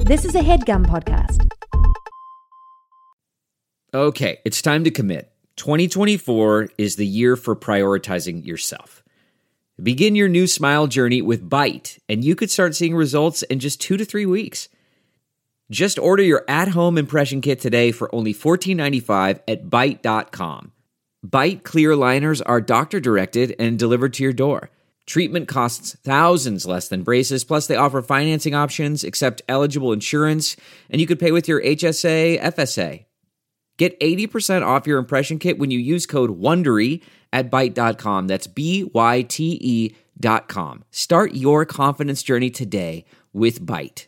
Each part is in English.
This is a HeadGum podcast. Okay, it's time to commit. 2024 is the year for prioritizing yourself. Begin your new smile journey with Byte, and you could start seeing results in just 2 to 3 weeks. Just order your at-home impression kit today for only $14.95 at Byte.com. Byte clear liners are doctor-directed and delivered to your door. Treatment costs thousands less than braces, plus they offer financing options, accept eligible insurance, and you could pay with your HSA, FSA. Get 80% off your impression kit when you use code WONDERY at Byte.com. That's BYTE.com. Start your confidence journey today with Byte.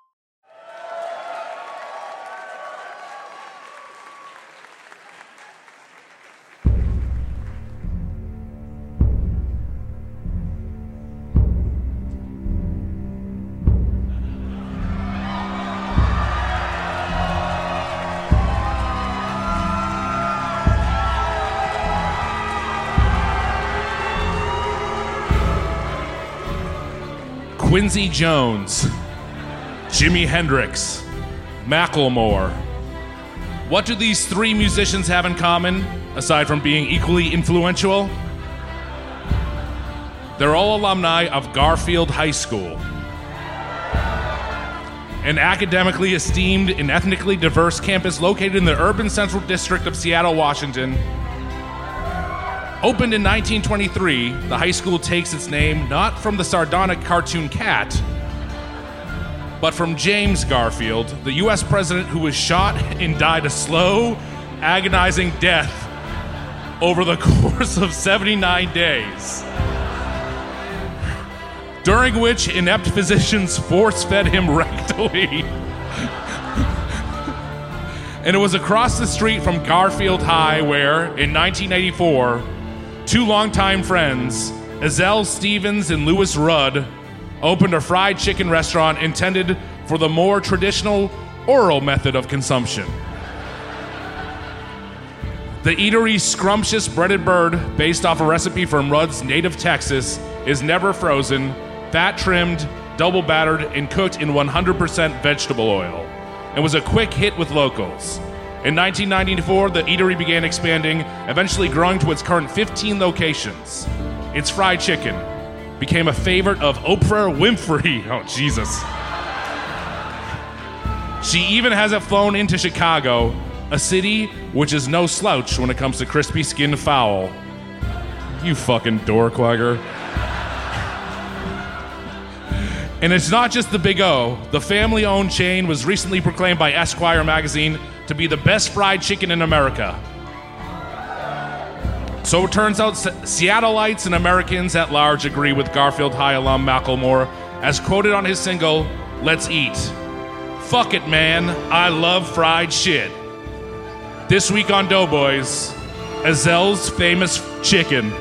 Quincy Jones, Jimi Hendrix, Macklemore. What do these three musicians have in common, aside from being equally influential? They're all alumni of Garfield High School, an academically esteemed and ethnically diverse campus located in the urban central district of Seattle, Washington. Opened in 1923, the high school takes its name not from the sardonic cartoon cat, but from James Garfield, the U.S. president who was shot and died a slow, agonizing death over the course of 79 days, during which inept physicians force-fed him rectally. And it was across the street from Garfield High where, in 1984, two longtime friends, Ezell Stevens and Louis Rudd, opened a fried chicken restaurant intended for the more traditional oral method of consumption. The eatery's scrumptious breaded bird, based off a recipe from Rudd's native Texas, is never frozen, fat-trimmed, double-battered, and cooked in 100% vegetable oil, and was a quick hit with locals. In 1994, the eatery began expanding, eventually growing to its current 15 locations. Its fried chicken became a favorite of Oprah Winfrey. Oh, Jesus. She even has it flown into Chicago, a city which is no slouch when it comes to crispy skinned fowl. You fucking dorkwagger. And it's not just the Big O. The family-owned chain was recently proclaimed by Esquire magazine to be the best fried chicken in America. So it turns out Seattleites and Americans at large agree with Garfield High alum Macklemore, as quoted on his single, "Let's Eat." Fuck it, man. I love fried shit. This week on Doughboys, Ezell's famous chicken.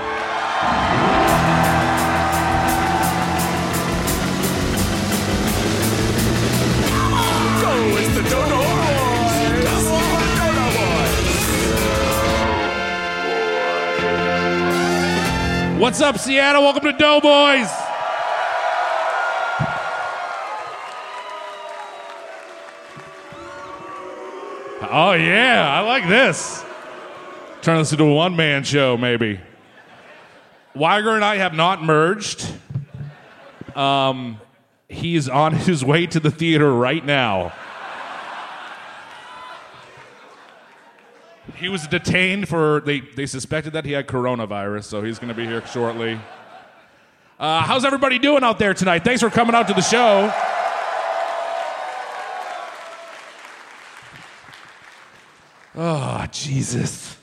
What's up, Seattle? Welcome to Doughboys. Oh, yeah, I like this. Turn this into a one-man show, maybe. Weiger and I have not merged. He is on his way to the theater right now. He was detained for, they suspected that he had coronavirus, so he's going to be here shortly. How's everybody doing out there tonight? Thanks for coming out to the show. Oh, Jesus.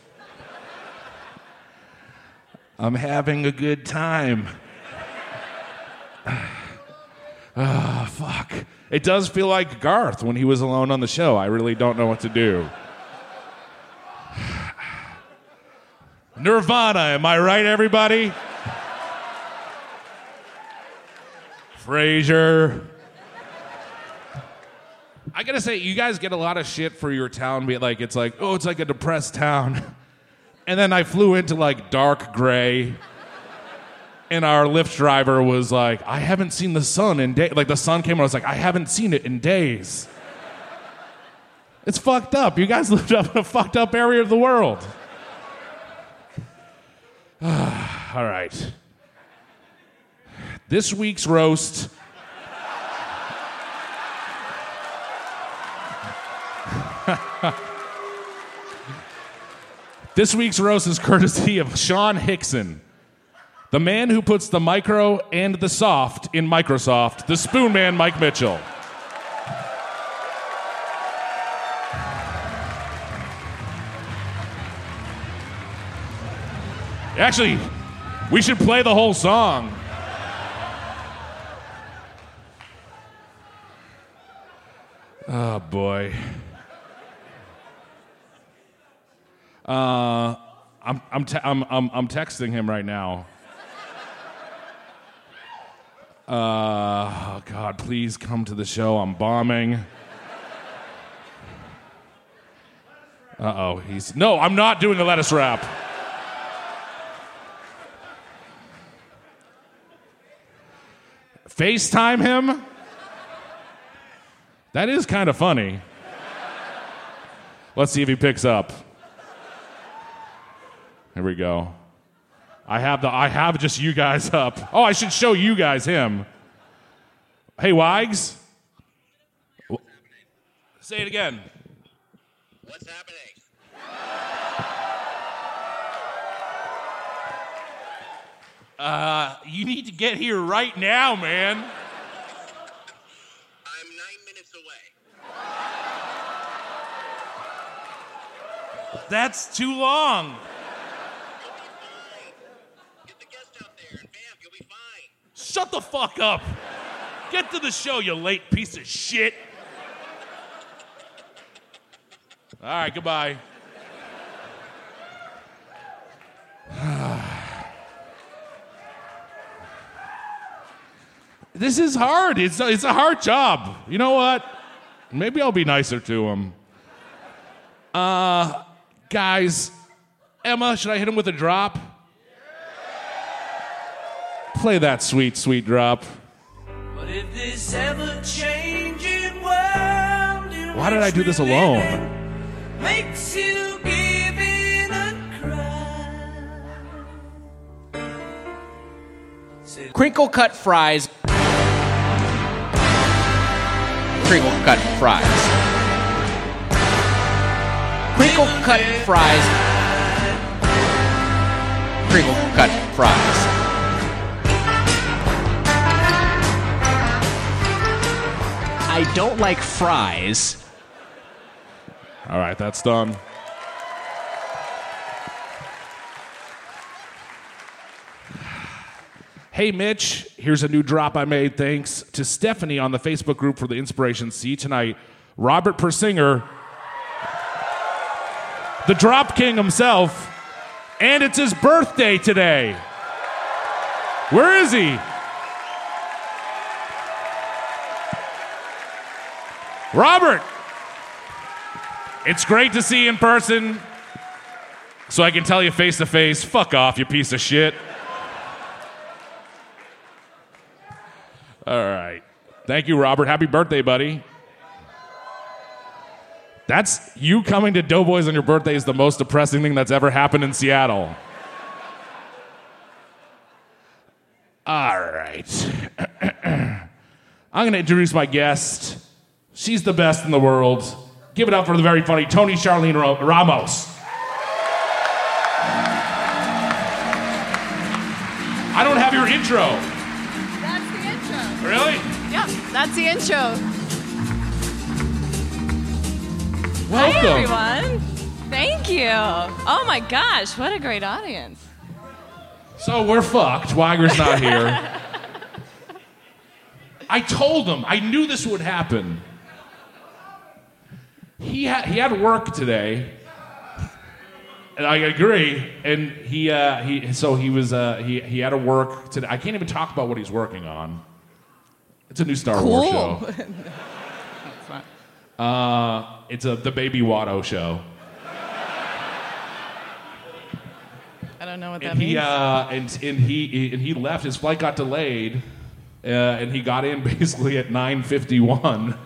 I'm having a good time. Oh, fuck. It does feel like Garth when he was alone on the show. I really don't know what to do. Nirvana, am I right, everybody? Frasier. I gotta say, you guys get a lot of shit for your town. It's like, oh, it's like a depressed town. And then I flew into like dark gray. And our Lyft driver was like, I haven't seen the sun in days. Like, the sun came and I was like, I haven't seen it in days. It's fucked up. You guys lived up in a fucked up area of the world. All right. This week's roast. This week's roast is courtesy of Sean Hickson, the man who puts the micro and the soft in Microsoft, the Spoon Man, Mike Mitchell. Actually, we should play the whole song. Oh, boy. I'm texting him right now. Oh, God, please come to the show. I'm bombing. Uh-oh, No, I'm not doing a lettuce wrap. FaceTime him? That is kind of funny. Let's see if he picks up. Here we go. I have just you guys up. Oh, I should show you guys him. Hey, Wags. Say it again. What's happening? You need to get here right now, man. I'm 9 minutes away. That's too long. Get the guest out there and bam, you'll be fine. Shut the fuck up. Get to the show, you late piece of shit. All right, goodbye. This is hard. It's a hard job. You know what? Maybe I'll be nicer to him. Guys, Emma, should I hit him with a drop? Play that sweet, sweet drop. But if this ever-changing world in Why did I do this which we alone? live makes you give in a cry. Crinkle cut fries. Crinkle cut fries. Crinkle cut fries. Crinkle cut fries. I don't like fries. All right, that's done. Hey, Mitch, here's a new drop I made thanks to Stephanie on the Facebook group for the inspiration. See tonight, Robert Persinger, the drop king himself, and it's his birthday today. Where is he? Robert, it's great to see you in person, so I can tell you face to face, fuck off, you piece of shit. All right. Thank you, Robert. Happy birthday, buddy. That's you coming to Doughboys on your birthday is the most depressing thing that's ever happened in Seattle. All right. I'm going to introduce my guest. She's the best in the world. Give it up for the very funny Tony Charlene Ramos. I don't have your intro. That's the intro. Really? Yep, that's the intro. Welcome. Hi, everyone. Thank you. Oh, my gosh. What a great audience. So we're fucked. Weiger's not here. I told him. I knew this would happen. He had work today, and I agree. And he had to work today. I can't even talk about what he's working on. It's a new Star Wars show. It's the Baby Watto show. I don't don't know what that And he means. and he left. His flight got delayed, and he got in basically at 9:51.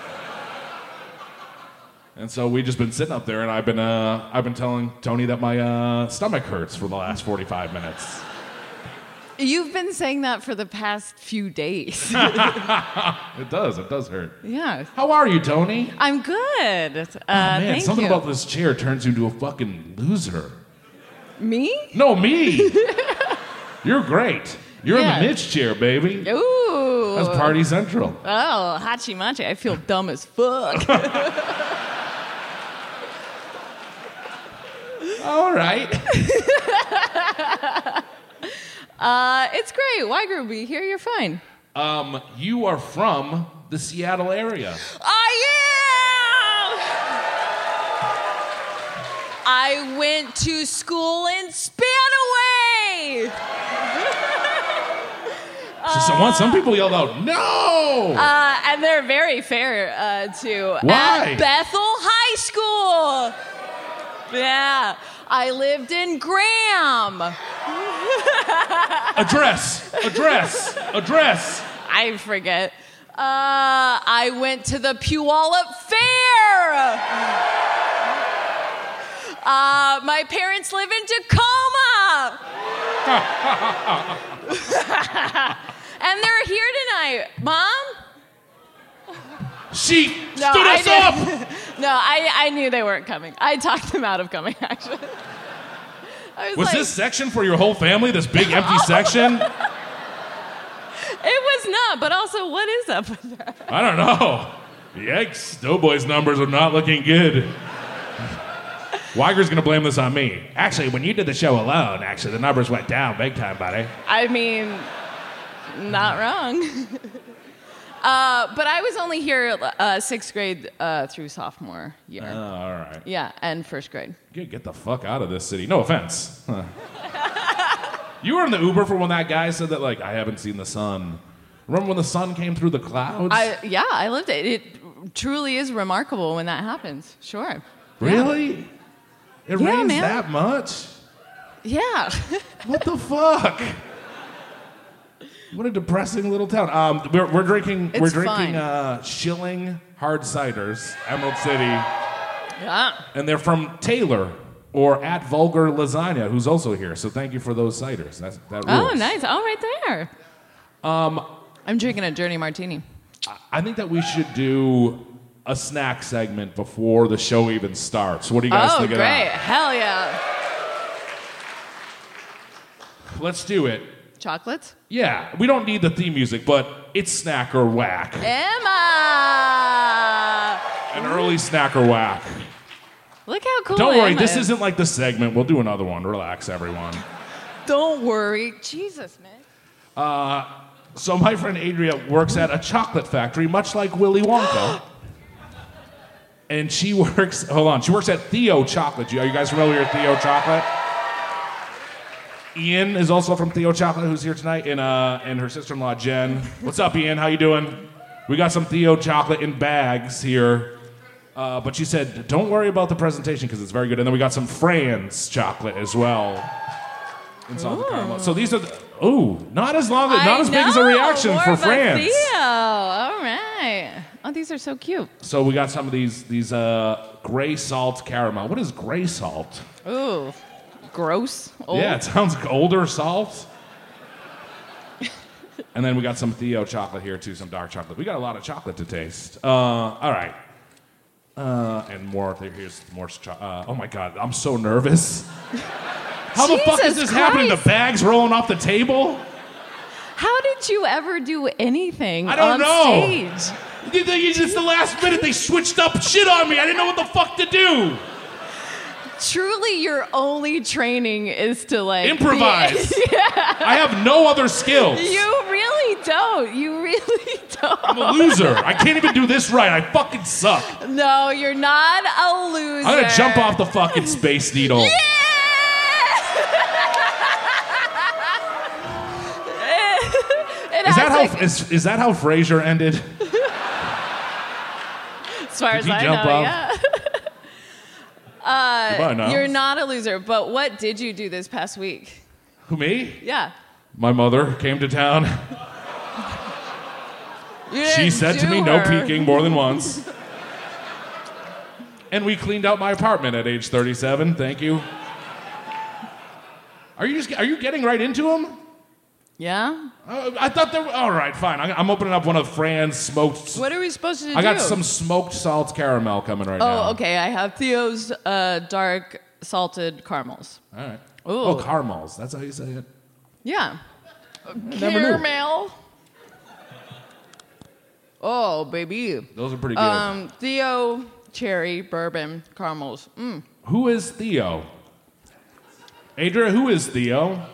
And so we just been sitting up there, and I've been telling Tony that my stomach hurts for the last 45 minutes. You've been saying that for the past few days. It does hurt. Yeah. How are you, Tony? I'm good. Man, Thank something you. about this chair turns you into a fucking loser. Me? No, me. You're great. You're Yeah. in the Mitch chair, baby. Ooh. That's Party Central. Oh, hachi machi. I feel dumb as fuck. All right. It's great. Why, Groovy? Here you're fine. You are from the Seattle area. I went to school in Spanaway. So some people yelled out, "No!" And they're very fair too. Why? At Bethel High School. Yeah. I lived in Graham. Address. I forget. I went to the Puyallup Fair. My parents live in Tacoma. And they're here tonight. Mom? She No, stood I us didn't. up. No, I knew they weren't coming. I talked them out of coming, actually. I Was like, this section for your whole family? This big empty section? It was not, but also, what is up with that? I don't know. Yikes. Doughboy's numbers are not looking good. Weiger's going to blame this on me. Actually, when you did the show alone, the numbers went down big time, buddy. I mean, not wrong. But I was only here 6th grade through sophomore year. All right. Yeah, and 1st grade. Get the fuck out of this city. No offense. Huh. You were in the Uber for when that guy said that, like, I haven't seen the sun. Remember when the sun came through the clouds? I lived it. It truly is remarkable when that happens. Sure. Really? It Yeah, rains man. that much? Yeah. What the fuck? What a depressing little town. We're drinking It's fine. Schilling hard ciders, Emerald City, Yeah. and they're from Taylor or at Vulgar Lasagna, who's also here. So thank you for those ciders. That rules. Oh, nice. Oh, right there. I'm drinking a Journey Martini. I think that we should do a snack segment before the show even starts. What do you guys Oh, think great. of that? Hell yeah. Let's do it. Chocolates? Yeah, we don't need the theme music, but it's snack or whack. Emma! An early snack or whack. Look how cool Don't worry, Emma this is. isn't like the segment. We'll do another one. Relax, everyone. Don't worry. Jesus, man. So my friend Adria works at a chocolate factory, much like Willy Wonka. And she works at Theo Chocolate. Are you guys familiar with Theo Chocolate? Ian is also from Theo Chocolate, who's here tonight, and her sister-in-law, Jen. What's up, Ian? How you doing? We got some Theo Chocolate in bags here. But she said, don't worry about the presentation because it's very good. And then we got some Franz chocolate as well. In salted caramel. So these are, not as big as a reaction more for of a Franz. Theo. All right. Oh, these are so cute. So we got some of these gray salt caramel. What is gray salt? Ooh, gross. Old. Yeah, it sounds like older salt. And then we got some Theo chocolate here too, some dark chocolate. We got a lot of chocolate to taste. All right. And more. Here's more. Oh my God, I'm so nervous. How the fuck is Jesus this happening? The Christ. bag's rolling off the table? How did you ever do anything I don't on know. stage? It's the last minute. They switched up shit on me. I didn't know what the fuck to do. Truly, your only training is to like Improvise. Yeah. I have no other skills. You really don't. You really don't. I'm a loser. I can't even do this right. I fucking suck. No, you're not a loser. I'm gonna jump off the fucking Space Needle. Is that how Frasier ended? As far as he I jump know, off? yeah. Goodbye now. You're not a loser, but what did you do this past week? Who, me? Yeah. My mother came to town. She said to me, no peeking more than once. And we cleaned out my apartment at age 37. Thank you. Are you getting right into them? Yeah? I thought they were... All right, fine. I'm opening up one of Fran's smoked... What are we supposed to do? I got some smoked salt caramel coming right now. Oh, okay. I have Theo's dark salted caramels. All right. Ooh. Oh, caramels. That's how you say it? Yeah. never knew. Caramel. Oh, baby. Those are pretty good. Theo cherry bourbon caramels. Mm. Who is Theo? Adria, who is Theo?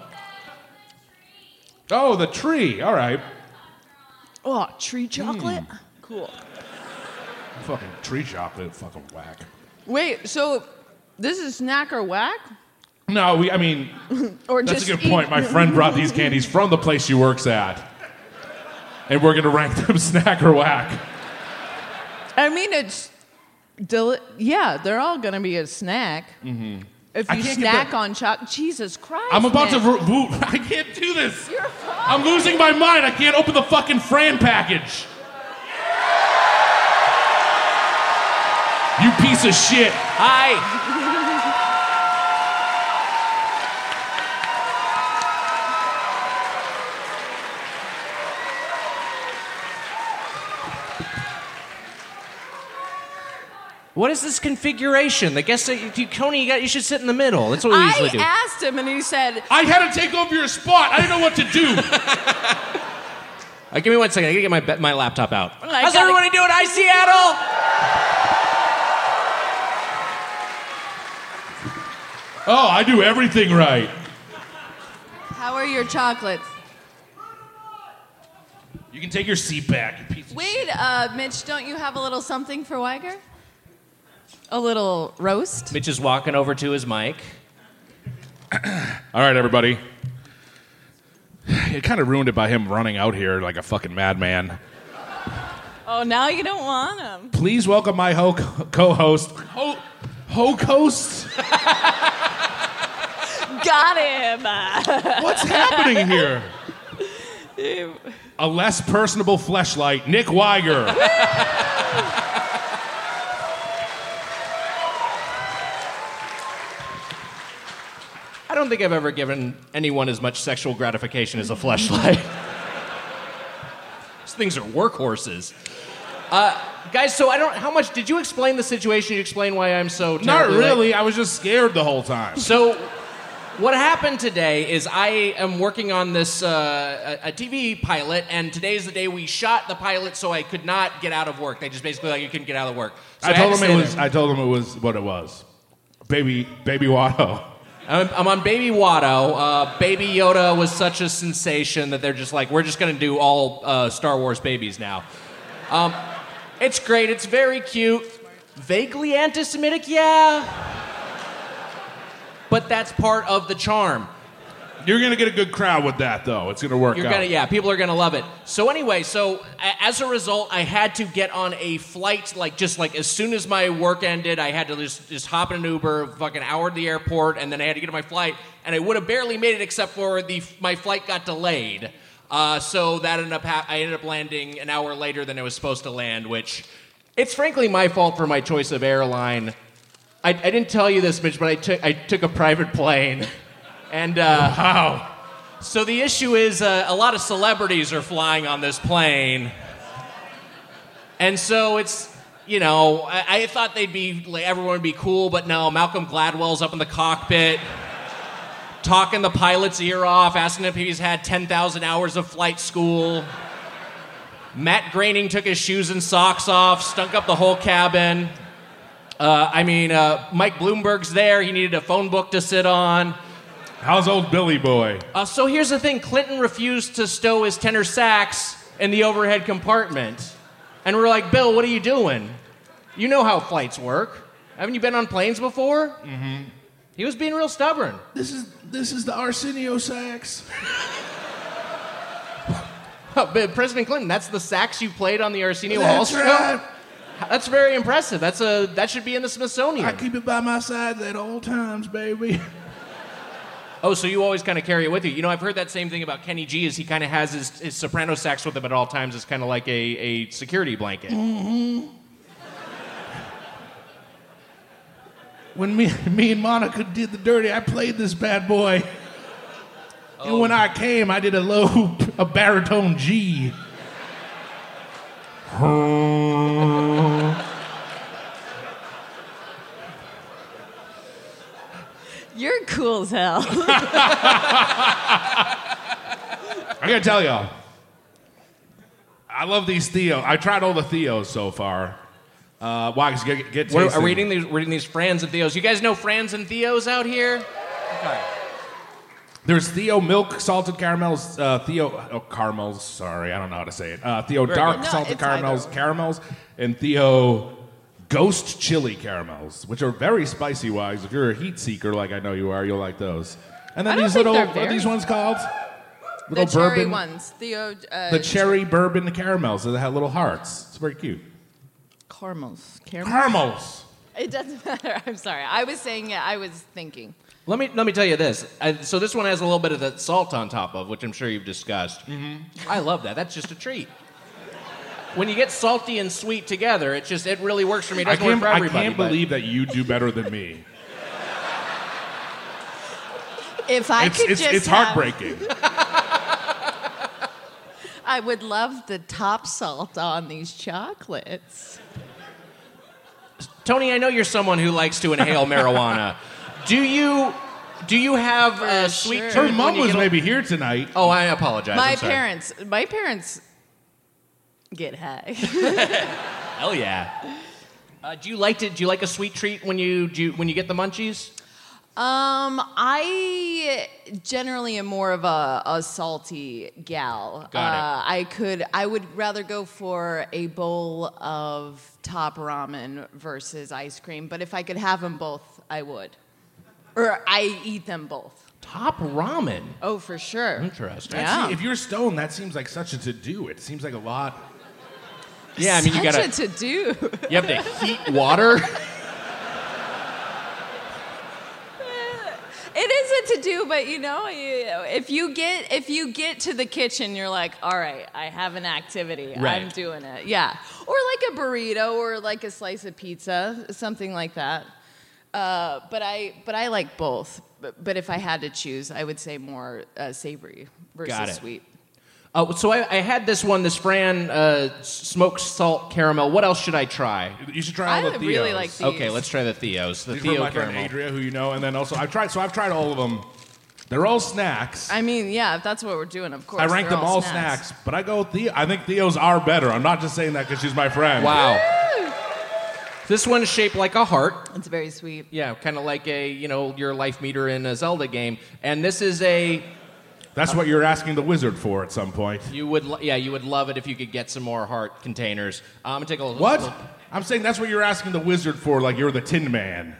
Oh, the tree. All right. Oh, tree chocolate? Cool. Fucking tree chocolate. Fucking whack. Wait, so this is snack or whack? No, Or that's just a good point. My friend brought these candies from the place she works at. And we're going to rank them snack or whack. I mean, it's... yeah, they're all going to be a snack. Mm-hmm. If you snack on chocolate... Jesus Christ, I'm about man. to... I can't do this. You're fine. I'm losing my mind. I can't open the fucking Fran package. You piece of shit. Hi. What is this configuration? I guess Coney, you should sit in the middle. That's what we usually do. I asked him, and he said... I had to take over your spot. I didn't know what to do. Give me 1 second. I gotta get my laptop out. How's gotta- everybody doing? Hi, Seattle! Oh, I do everything right. How are your chocolates? You can take your seat back, you piece of shit. Wait, Mitch, don't you have a little something for Weiger? A little roast? Mitch is walking over to his mic. All right, everybody. It kind of ruined it by him running out here like a fucking madman. Oh, now you don't want him. Please welcome my co-host. Ho-host? Got him. What's happening here? A less personable fleshlight, Nick Weiger. I don't think I've ever given anyone as much sexual gratification as a fleshlight. These things are workhorses. Guys, so how much did you explain the situation? You explain why I'm so terribly Not really. late? I was just scared the whole time. So what happened today is I am working on this a TV pilot, and today's the day we shot the pilot, so I could not get out of work. They just basically you couldn't get out of work. So I told him it was what it was. Baby Watto. I'm on Baby Watto. Baby Yoda was such a sensation that they're just like, we're just going to do all Star Wars babies now. It's great. It's very cute. Vaguely anti-Semitic, yeah. But that's part of the charm. You're going to get a good crowd with that, though. It's going to work out. People are going to love it. So anyway, as a result, I had to get on a flight, just as soon as my work ended, I had to just hop in an Uber, fucking hour to the airport, and then I had to get on my flight, and I would have barely made it except for my flight got delayed. So that I ended up landing an hour later than I was supposed to land, which it's frankly my fault for my choice of airline. I didn't tell you this, Mitch, but I took a private plane. And Wow. So the issue is a lot of celebrities are flying on this plane. And so it's, I thought everyone would be cool, but no, Malcolm Gladwell's up in the cockpit, talking the pilot's ear off, asking if he's had 10,000 hours of flight school. Matt Groening took his shoes and socks off, stunk up the whole cabin. Mike Bloomberg's there. He needed a phone book to sit on. How's old Billy Boy? So here's the thing. Clinton refused to stow his tenor sax in the overhead compartment. And we're like, Bill, what are you doing? You know how flights work. Haven't you been on planes before? Mm-hmm. He was being real stubborn. This is the Arsenio sax. President Clinton, that's the sax you played on the Arsenio Hall show? That's very impressive. That should be in the Smithsonian. I keep it by my side at all times, baby. Oh, so you always kind of carry it with you. You know, I've heard that same thing about Kenny G, is he kind of has his soprano sax with him at all times as kind of like a security blanket. Mm-hmm. When me and Monica did the dirty, I played this bad boy. Oh. And when I came, I did a baritone G. You're cool as hell. I gotta tell y'all, I love these Theo. I tried all the Theos so far. Why? Because get We're tasting. reading these Frans and Theos. You guys know Frans and Theos out here? Okay. There's Theo milk salted caramels, Theo caramels. Sorry, I don't know how to say it. Theo Very dark good. No, salted it's caramels, and Theo ghost chili caramels, which are very spicy. Wise, if you're a heat seeker like I know you are, you'll like those. And then I don't these think little, they're what are very- these ones called? The Little cherry bourbon. ones. The cherry bourbon caramels that have little hearts. It's very cute. Caramels. Caramels. It doesn't matter. I'm sorry. I was saying it. I was thinking. Let me tell you this. So this one has a little bit of that salt on top of, which I'm sure you've discussed. Mm-hmm. I love that. That's just a treat. When you get salty and sweet together, it really works for me. It doesn't work for I everybody. can't believe that you do better than me. If I could just It's have- heartbreaking. I would love the top salt on these chocolates. Tony, I know you're someone who likes to inhale marijuana. Do you have a sweet sure. tooth? Her when mom you was get maybe here tonight. Oh, I apologize. My I'm sorry. parents get high. Hell yeah. Do you like a sweet treat when you get the munchies? I generally am more of a salty gal. Got it. I would rather go for a bowl of top ramen versus ice cream, but if I could have them both, I would. Or I eat them both. Top ramen. Oh, for sure. Interesting. Yeah. See, if you're stoned, that seems like such a to-do. It seems like a lot. Yeah, I mean you Such gotta. a to-do. You have to heat water. It is a to-do, but if you get to the kitchen, you're like, all right, I have an activity. Right. I'm doing it. Yeah. Or like a burrito or like a slice of pizza, something like that. But I like both. But if I had to choose, I would say more savory Got versus it. sweet. So I had this Fran smoked salt caramel. What else should I try? You should try I all the Theos. really like these. Okay, let's try the Theos. The These are Theo my friend caramel. Adria, who you know, and then also I've tried all of them. They're all snacks. I mean, yeah, if that's what we're doing, of course. I rank they're them all snacks, but I go with Theo. I think Theos are better. I'm not just saying that because she's my friend. Wow. This one's shaped like a heart. It's very sweet. Yeah, kind of like your life meter in a Zelda game. And this is a. That's what you're asking the wizard for at some point. You would love it if you could get some more heart containers. I'm gonna take a little. What? I'm saying that's what you're asking the wizard for, like you're the Tin Man.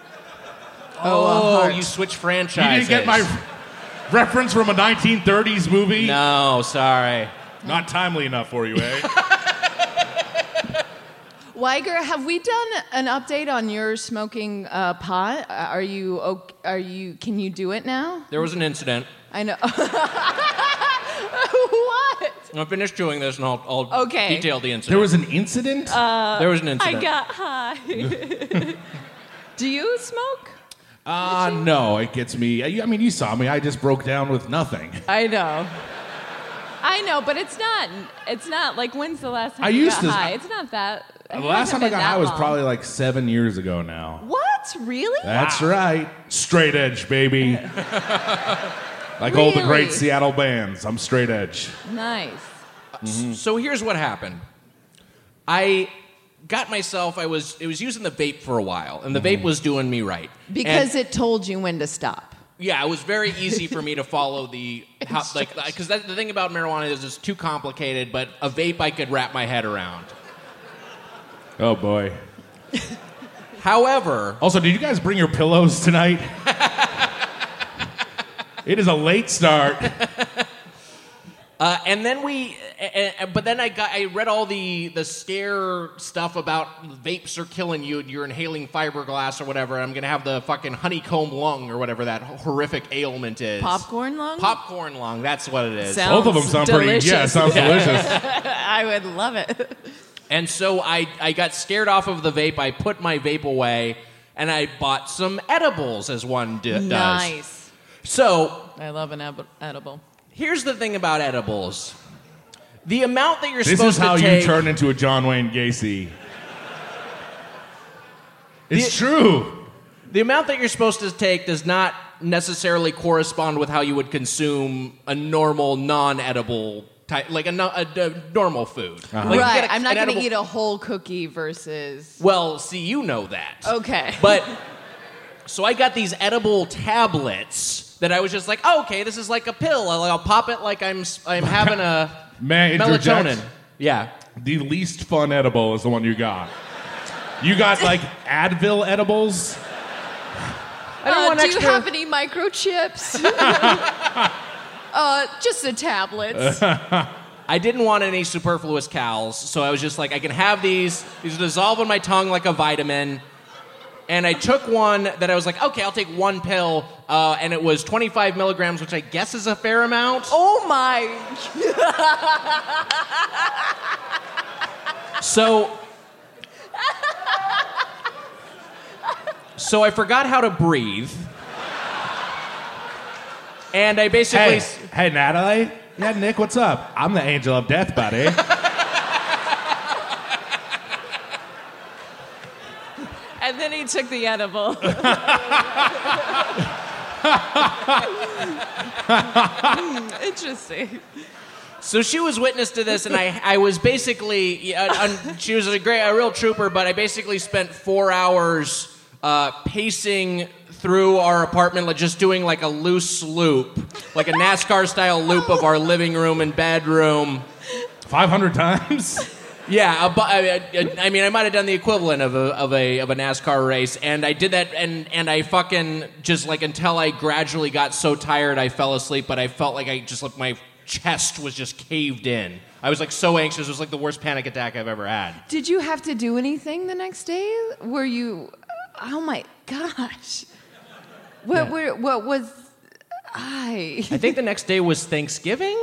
Oh, heart. you switch You franchises. didn't get my reference from a 1930s movie? No, sorry. Not timely enough for you, eh? Weiger, have we done an update on your smoking pot? Are you? Can you do it now? There was an incident. I know. What? I'll finish chewing this and I'll Okay. detail the incident. There was an incident? There was an incident. I got high. Do you smoke? No, it gets me. I mean, you saw me. I just broke down with nothing. I know, but it's not. It's not like when's the last time I you used got to- high? It's not that. The last time I got high was probably like 7 years ago now. What? Really? That's right. Straight edge, baby. Like all the great Really? Seattle bands. I'm straight edge. Nice. So here's what happened. I got myself. It was using the vape for a while, and the vape was doing me right. Because And- it told you when to stop. Yeah, it was very easy for me to follow because the thing about marijuana is it's too complicated, but a vape I could wrap my head around. Oh, boy. However, Also, did you guys bring your pillows tonight? It is a late start. And then but then I read all the scare stuff about vapes are killing you and you're inhaling fiberglass or whatever. And I'm going to have the fucking honeycomb lung or whatever that horrific ailment is. Popcorn lung? Popcorn lung, that's what it is. Sounds Both of them sound delicious. pretty, sounds delicious. I would love it. And so I got scared off of the vape. I put my vape away and I bought some edibles as one does. Nice. So I love an edible. here's the thing about edibles. The amount that you're This supposed is how to take... you turn into a John Wayne Gacy. It's true. The amount that you're supposed to take does not necessarily correspond with how you would consume a normal, non-edible type, like a normal food. Uh-huh. Like you Right. get I'm not an going to edible- eat a whole cookie versus. Well, see, you know that. Okay. But, so I got these edible tablets that I was just like, oh, okay, this is like a pill. I'll pop it like I'm having a May I interject? melatonin. Yeah. The least fun edible is the one you got. You got like Advil edibles. I don't want do extra... you have any microchips? Just the tablets. I didn't want any superfluous cals, so I was just like, I can have these. These dissolve in my tongue like a vitamin. And I took one that I was like, okay, I'll take one pill, and it was 25 milligrams, which I guess is a fair amount. Oh my. So I forgot how to breathe. And I basically... Hey, Natalie. Yeah, Nick, what's up? I'm the angel of death, buddy. And then he took the edible. Interesting. So she was witness to this, and I was basically... she was a real trooper, but I basically spent 4 hours pacing through our apartment, like just doing like a loose loop, like a NASCAR-style loop of our living room and bedroom. 500 times? Yeah, I mean, I might have done the equivalent of a NASCAR race, and I did that, and I fucking just like until I gradually got so tired I fell asleep, but I felt like my chest was just caved in. I was like so anxious. It was like the worst panic attack I've ever had. Did you have to do anything the next day? Were you? Oh my gosh! What was? I think the next day was Thanksgiving.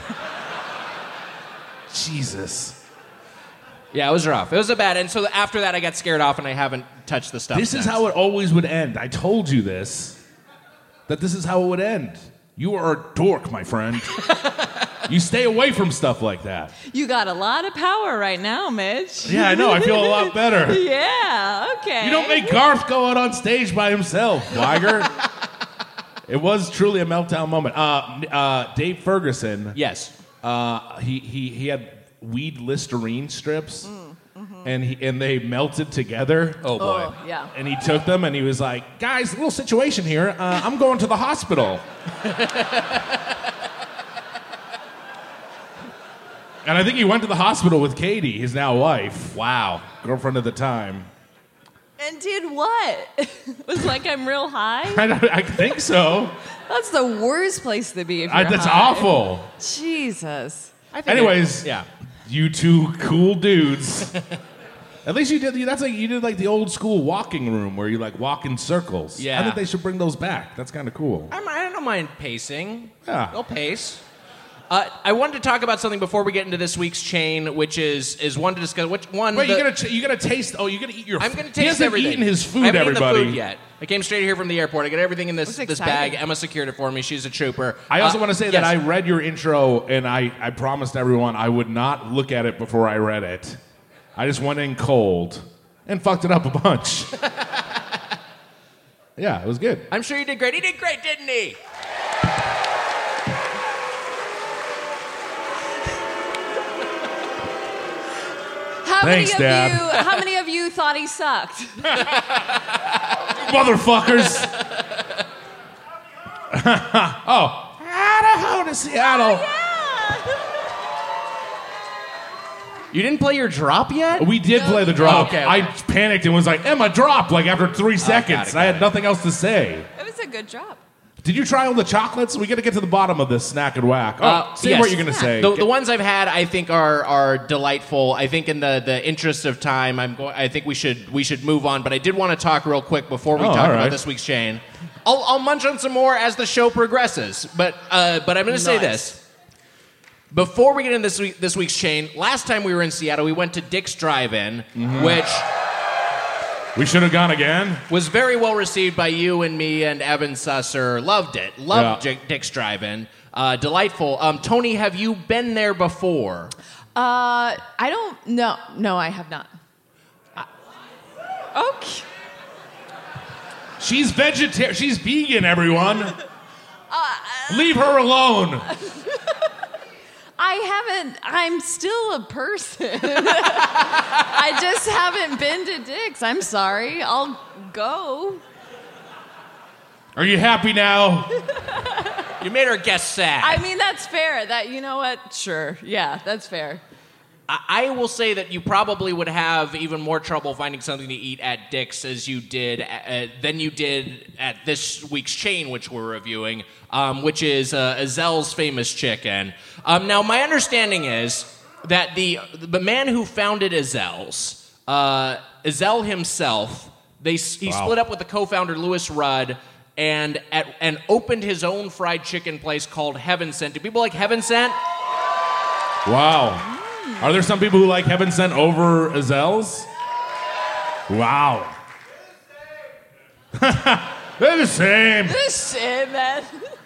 Jesus. Yeah, it was rough. It was a bad. And so after that, I got scared off, and I haven't touched the stuff. This is how it always would end. I told you this. That this is how it would end. You are a dork, my friend. You stay away from stuff like that. You got a lot of power right now, Mitch. Yeah, I know. I feel a lot better. Yeah. Okay. You don't make Garth go out on stage by himself, Weiger. It was truly a meltdown moment. Dave Ferguson. Yes. He had weed Listerine strips, and they melted together. Oh boy. Oh, yeah. And he took them, and he was like, "Guys, little situation here. I'm going to the hospital." And I think he went to the hospital with Katie, his now wife. Wow. Girlfriend at the time. And did what? Was like I'm real high. I think so. That's the worst place to be if you're That's high. awful. Jesus. Anyways, yeah. You two cool dudes. At least you did. You did like the old school walking room where you like walk in circles. Yeah. I think they should bring those back. That's kind of cool. I don't mind pacing. Yeah. I'll pace. I wanted to talk about something before we get into this week's chain, which is one to discuss. Which one? Wait, you gotta taste. Oh, you gotta eat your. I'm gonna taste He hasn't everything. eaten his food, I haven't everybody. eaten the food yet. I came straight here from the airport. I got everything in this That's bag. exciting. Emma secured it for me. She's a trooper. I also want to say that yes. I read your intro and I promised everyone I would not look at it before I read it. I just went in cold and fucked it up a bunch. Yeah, it was good. I'm sure you did great. He did great, didn't he? Thanks, Dad. How many of you thought he sucked? Motherfuckers. Oh, Idaho to Seattle. You didn't play your drop yet? We did play the drop. Oh, okay. I panicked and was like, Emma, drop, like after 3 seconds. got it. I had nothing else to say. It was a good drop. Did you try all the chocolates? We got to get to the bottom of this snack and whack. Say yes. what you're going to say. The ones I've had, I think, are delightful. I think, in the interest of time, I think we should move on. But I did want to talk real quick before we talk about this week's chain. I'll munch on some more as the show progresses. But I'm going to say this before we get into this week's chain. Last time we were in Seattle, we went to Dick's Drive-In, which. We should have gone again. Was very well received by you and me and Evan Susser. Loved it. Loved Dick's Drive-In. Delightful. Tony, have you been there before? I don't know. No, I have not. Okay. She's vegetarian. She's vegan, everyone. Leave her alone. I haven't. I'm still a person. I just haven't been to Dick's. I'm sorry. I'll go. Are you happy now? You made our guest sad. I mean, that's fair. You know what? Sure. Yeah, that's fair. I will say that you probably would have even more trouble finding something to eat at Dick's than you did at this week's chain, which we're reviewing, which is Ezell's Famous Chicken. Now, my understanding is that the man who founded Ezell's, Ezell himself, he split up with the co-founder Louis Rudd and opened his own fried chicken place called Heaven Sent. Do people like Heaven Sent? Wow. Are there some people who like Heaven Sent over Ezell's? Wow. They're the same. The same, man.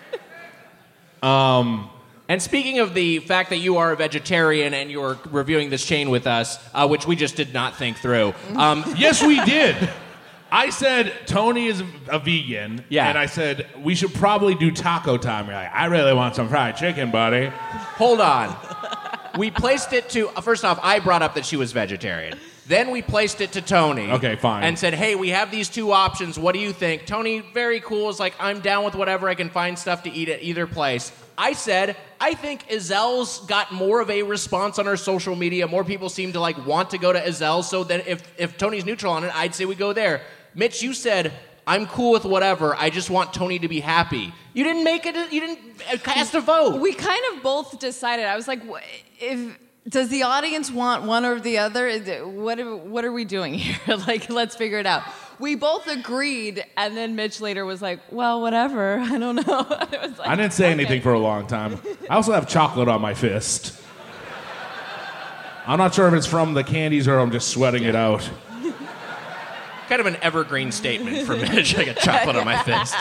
And speaking of the fact that you are a vegetarian and you're reviewing this chain with us, which we just did not think through. Yes, we did. I said Tony is a vegan, and I said we should probably do taco time. You're like, I really want some fried chicken, buddy. Hold on. We placed it to, first off, I brought up that she was vegetarian. Then we placed it to Tony. Okay, fine. And said, hey, we have these two options. What do you think? Tony, very cool, is like, I'm down with whatever. I can find stuff to eat at either place. I said, I think Ezell's got more of a response on her social media. More people seem to want to go to Ezell's. So then if Tony's neutral on it, I'd say we go there. Mitch, you said, I'm cool with whatever. I just want Tony to be happy. You didn't you didn't cast a vote. We kind of both decided. I was like, does the audience want one or the other? What are we doing here? Let's figure it out. We both agreed, and then Mitch later was like, well, whatever. I don't know. I didn't say anything for a long time. I also have chocolate on my fist. I'm not sure if it's from the candies or I'm just sweating it out. Kind of an evergreen statement for Mitch. I got chocolate on my fist.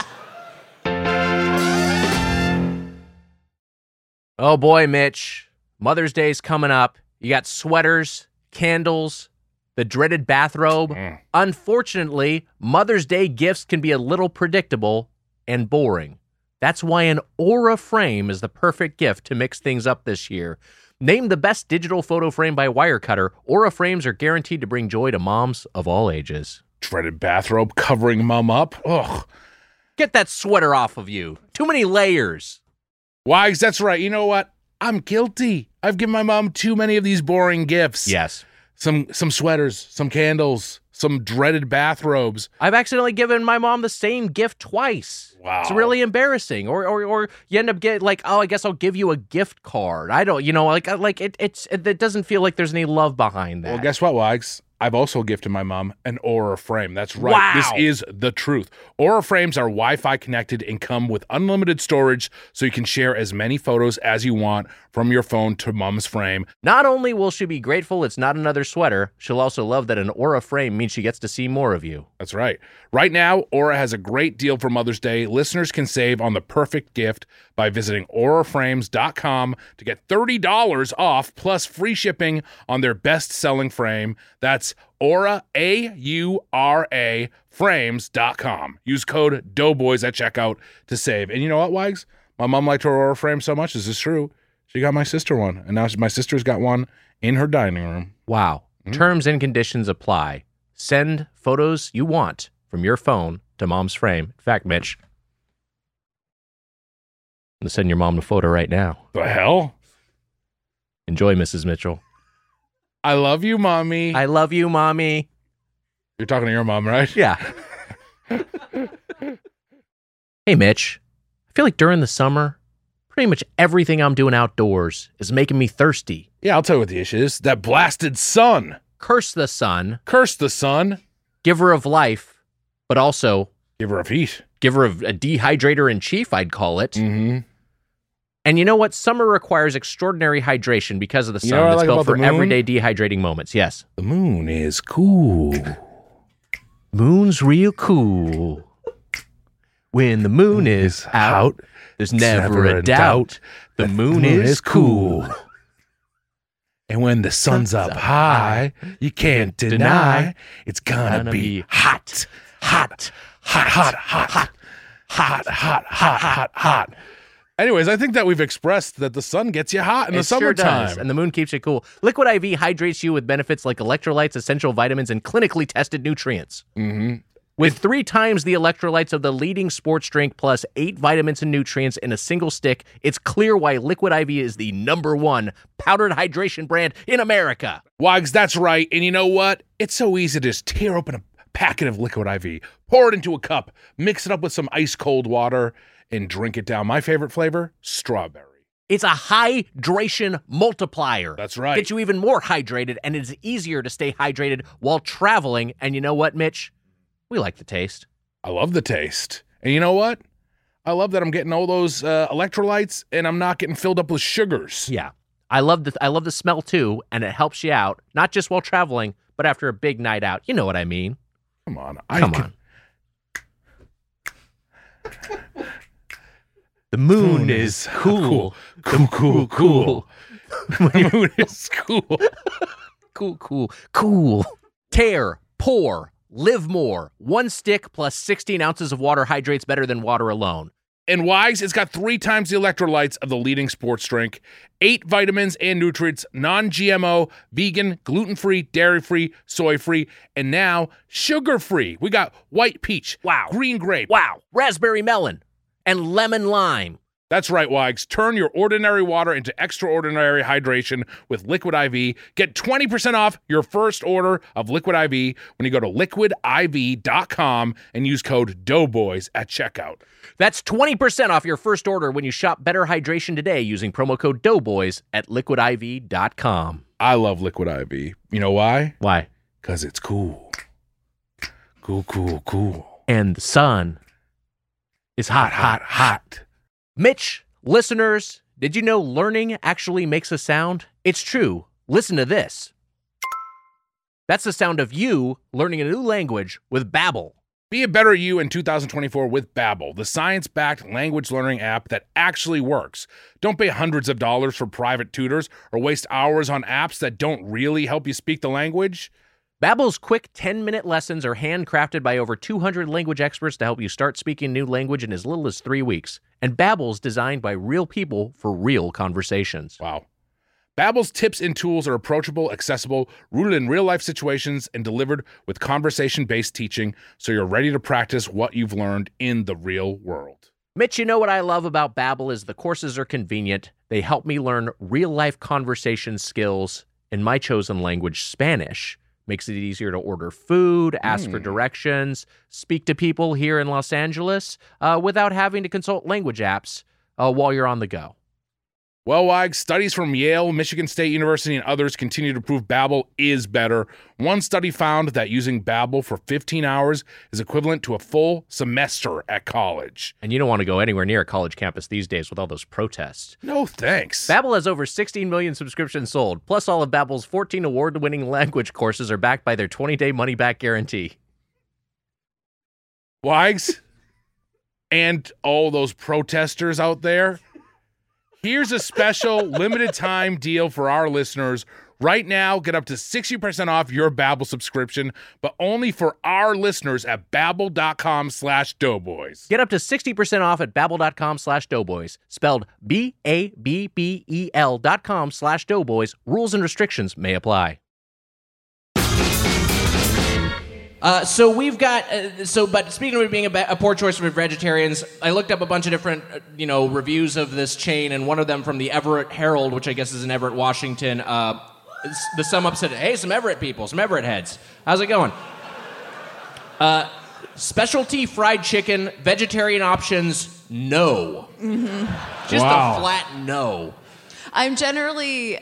Oh boy, Mitch. Mother's Day's coming up. You got sweaters, candles, the dreaded bathrobe. Unfortunately, Mother's Day gifts can be a little predictable and boring. That's why an Aura frame is the perfect gift to mix things up this year. Named the best digital photo frame by Wirecutter, Aura frames are guaranteed to bring joy to moms of all ages. Dreaded bathrobe covering mom up. Ugh. Get that sweater off of you. Too many layers. Wags, that's right. You know what? I'm guilty. I've given my mom too many of these boring gifts. Yes. Some sweaters, some candles, some dreaded bathrobes. I've accidentally given my mom the same gift twice. Wow. It's really embarrassing. Or you end up getting I guess I'll give you a gift card. I don't, it doesn't feel like there's any love behind that. Well, guess what, Wags? I've also gifted my mom an Aura frame. That's right. Wow. This is the truth. Aura frames are Wi-Fi connected and come with unlimited storage so you can share as many photos as you want from your phone to mom's frame. Not only will she be grateful it's not another sweater, she'll also love that an Aura frame means she gets to see more of you. That's right. Right now, Aura has a great deal for Mother's Day. Listeners can save on the perfect gift by visiting auraframes.com to get $30 off plus free shipping on their best-selling frame. That's Aura, A-U-R-A, frames.com. Use code Doughboys at checkout to save. And you know what, Wags? My mom liked her Aura frame so much. This is true. She got my sister one, and now my sister's got one in her dining room. Wow. Terms and conditions apply. Send photos you want from your phone to mom's frame. In fact, Mitch, I'm going to send your mom a photo right now. The hell? Enjoy, Mrs. Mitchell. I love you, Mommy. I love you, Mommy. You're talking to your mom, right? Yeah. Hey, Mitch. feel like during the summer, pretty much everything I'm doing outdoors is making me thirsty. Yeah, I'll tell you what the issue is. That blasted sun. Curse the sun, Curse the sun. giver of life, but also Give her a heat. giver of a dehydrator in chief, I'd call it. Mm-hmm. And you know what? Summer requires extraordinary hydration because of the sun You know what I that's like built about for the moon? everyday dehydrating moments. Yes. The moon is cool. Moon's real cool. When the moon is out, there's never a doubt. The moon is cool. And when the sun's up high, you can't deny it's gonna be hot, hot, hot, hot, hot, hot, hot, hot, hot, hot, hot. Anyways, I think that we've expressed that the sun gets you hot in the It sure summertime. does, and the moon keeps you cool. Liquid IV hydrates you with benefits like electrolytes, essential vitamins, and clinically tested nutrients. Mm-hmm. With 3 times the electrolytes of the leading sports drink plus 8 vitamins and nutrients in a single stick, it's clear why Liquid IV is the #1 powdered hydration brand in America. Wags, that's right. And you know what? It's so easy to just tear open a packet of Liquid IV, pour it into a cup, mix it up with some ice cold water, and drink it down. My favorite flavor? Strawberry. It's a hydration multiplier. That's right. Gets you even more hydrated, and it's easier to stay hydrated while traveling. And you know what, Mitch? We like the taste. I love the taste. And you know what? I love that I'm getting all those electrolytes and I'm not getting filled up with sugars. Yeah. I love the smell too, and it helps you out, not just while traveling, but after a big night out. You know what I mean. Come on. Come on. The moon is cool. Cool, cool, cool. The moon is cool. Cool. Tear, pour, live more. 1 stick plus 16 ounces of water hydrates better than water alone. And Wags, it's got 3 times the electrolytes of the leading sports drink, 8 vitamins and nutrients, non-GMO, vegan, gluten-free, dairy-free, soy-free, and now sugar-free. We got white peach, Wow. green grape. Wow. Raspberry melon and lemon lime. That's right, Wags. Turn your ordinary water into extraordinary hydration with Liquid IV. Get 20% off your first order of Liquid IV when you go to liquidiv.com and use code Doughboys at checkout. That's 20% off your first order when you shop Better Hydration today using promo code Doughboys at liquidiv.com. I love Liquid IV. You know why? Why? Because it's cool. Cool. And the sun is hot. Mitch, listeners, did you know learning actually makes a sound? It's true. Listen to this. That's the sound of you learning a new language with Babbel. Be a better you in 2024 with Babbel, the science-backed language learning app that actually works. Don't pay hundreds of dollars for private tutors or waste hours on apps that don't really help you speak the language. Babbel's quick 10-minute lessons are handcrafted by over 200 language experts to help you start speaking a new language in as little as 3 weeks. And Babbel's designed by real people for real conversations. Wow. Babbel's tips and tools are approachable, accessible, rooted in real-life situations, and delivered with conversation-based teaching so you're ready to practice what you've learned in the real world. Mitch, you know what I love about Babbel is the courses are convenient. They help me learn real-life conversation skills in my chosen language, Spanish. Makes it easier to order food, ask for directions, speak to people here in Los Angeles without having to consult language apps while you're on the go. Well, Wags, studies from Yale, Michigan State University, and others continue to prove Babbel is better. One study found that using Babbel for 15 hours is equivalent to a full semester at college. And you don't want to go anywhere near a college campus these days with all those protests. No thanks. Babbel has over 16 million subscriptions sold. Plus, all of Babbel's 14 award-winning language courses are backed by their 20-day money-back guarantee. Wags, and all those protesters out there, here's a special limited time deal for our listeners. Right now, get up to 60% off your Babbel subscription, but only for our listeners at babbel.com/doughboys. Get up to 60% off at babbel.com/doughboys. Spelled BABBEL.com/doughboys. Rules and restrictions may apply. So we've got, but speaking of it being a poor choice for vegetarians, I looked up a bunch of different, reviews of this chain, and one of them from the Everett Herald, which I guess is in Everett, Washington, the sum up said, hey, some Everett people, some Everett heads. How's it going? Specialty fried chicken, vegetarian options, no. Just Wow. a flat no. I'm generally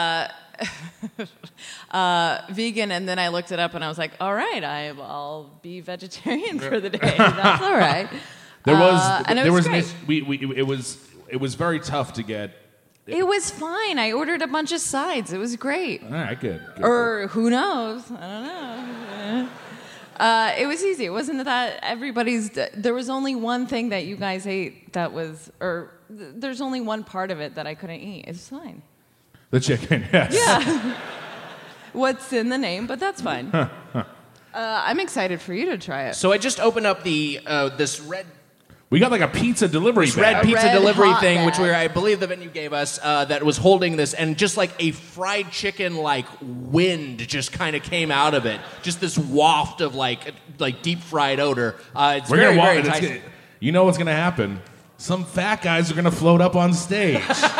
vegan, and then I looked it up, and I was like, all right, I'll be vegetarian for the day. That's all right. There was and it there was was great. it was very tough to get. It was fine. I ordered a bunch of sides. It was great. All right, good. Or who knows? I don't know. It was easy. It wasn't that everybody's. There was only one thing that you guys ate that was, there's only one part of it that I couldn't eat. It's fine. The chicken, yes. Yeah. What's in the name, but that's fine. I'm excited for you to try it. So I just opened up the this red We got like a pizza delivery bag. red pizza red delivery hot thing, which bag. I believe the venue gave us, that was holding this, and just like a fried chicken like wind just kind of came out of it. Just this waft of like deep fried odor. It's We're very, gonna very walk. enticing. You know what's gonna happen? Some fat guys are gonna float up on stage.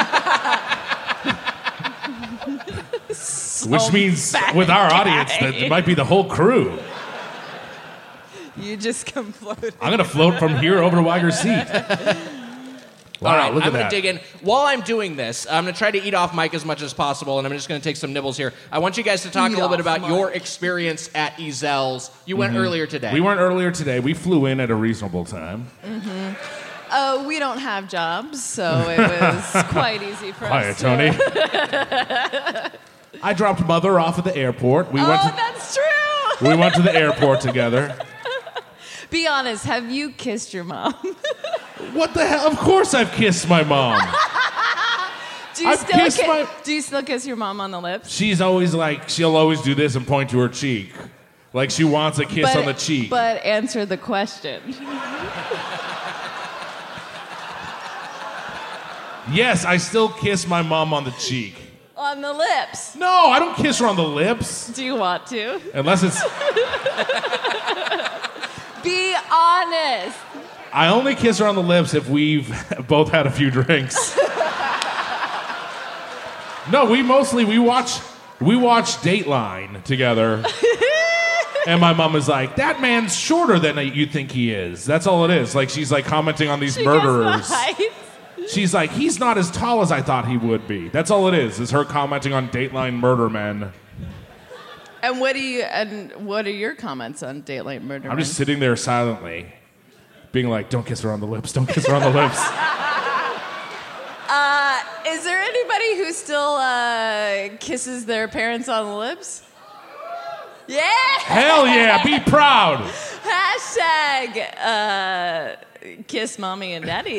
Which means with our audience, that it might be the whole crew. You just come floating. I'm gonna float from here over to Weiger's seat. Wow, All right, look I'm at going that. to dig in. While I'm doing this, I'm going to try to eat off Mike as much as possible, and I'm just going to take some nibbles here. I want you guys to talk a Eat little bit off about your Mike. experience at Ezel's. You went earlier today. We weren't earlier today. We flew in at a reasonable time. We don't have jobs, so it was quite easy for Hiya, us. Tony. I dropped Mother off at the airport. We went That's true. we went to the airport together. Be honest. Have you kissed your mom? What the hell? Of course I've kissed my mom. Do you I've still kissed my- Do you still kiss your mom on the lips? She's always like, she'll always do this and point to her cheek. Like she wants a kiss on the cheek. But answer the question. Yes, I still kiss my mom on the cheek. On the lips. No, I don't kiss her on the lips. Do you want to? Unless it's... Be honest. I only kiss her on the lips if we've both had a few drinks. No, we watch Dateline together. And my mom is like, that man's shorter than you think he is. That's all it is. Like, she's like commenting on these She murderers. gets the height. She's like, he's not as tall as I thought he would be. That's all it is her commenting on Dateline murder men. And what are your comments on Dateline Murder? I'm just sitting there silently, being like, don't kiss her on the lips, don't kiss her on the lips. Is there anybody who still kisses their parents on the lips? Yeah. Hell yeah, be proud. Hashtag kiss mommy and daddy.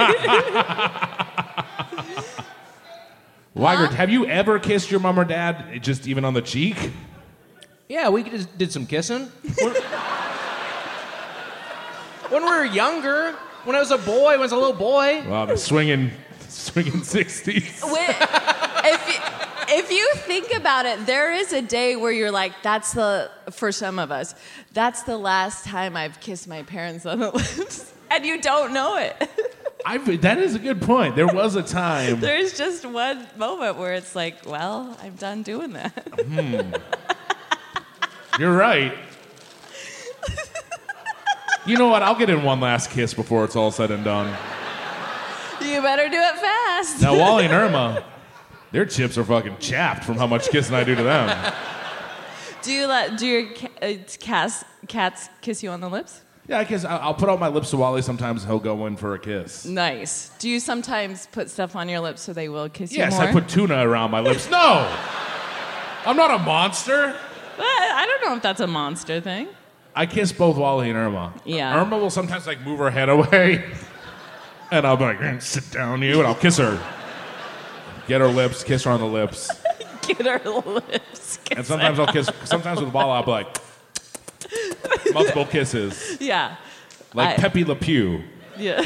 Weigert, have you ever kissed your mom or dad, just even on the cheek? Yeah, we just did some kissing. When we were younger, when I was a boy, when I was a little boy. Wow, the swinging 60s. If you think about it, there is a day where you're like, for some of us, that's the last time I've kissed my parents on the lips. And you don't know it. That is a good point. There was a time. There's just one moment where it's like, well, I'm done doing that. You're right. You know what? I'll get in one last kiss before it's all said and done. You better do it fast. Now, Wally and Irma, their chips are fucking chapped from how much kissing I do to them. Do your cats kiss you on the lips? Yeah, I guess I'll put out my lips to Wally sometimes. He'll go in for a kiss. Nice. Do you sometimes put stuff on your lips so they will kiss you Yes, more? I put tuna around my lips. No! I'm not a monster. I don't know if that's a monster thing. I kiss both Wally and Irma. Yeah. Irma will sometimes like move her head away, and I'll be like, sit down, you, and I'll kiss her. Get her lips, kiss her on the lips. Get her lips. And sometimes I'll kiss, sometimes with Wally, I'll be like, multiple kisses. Yeah. Like Pepe Le Pew. Yeah.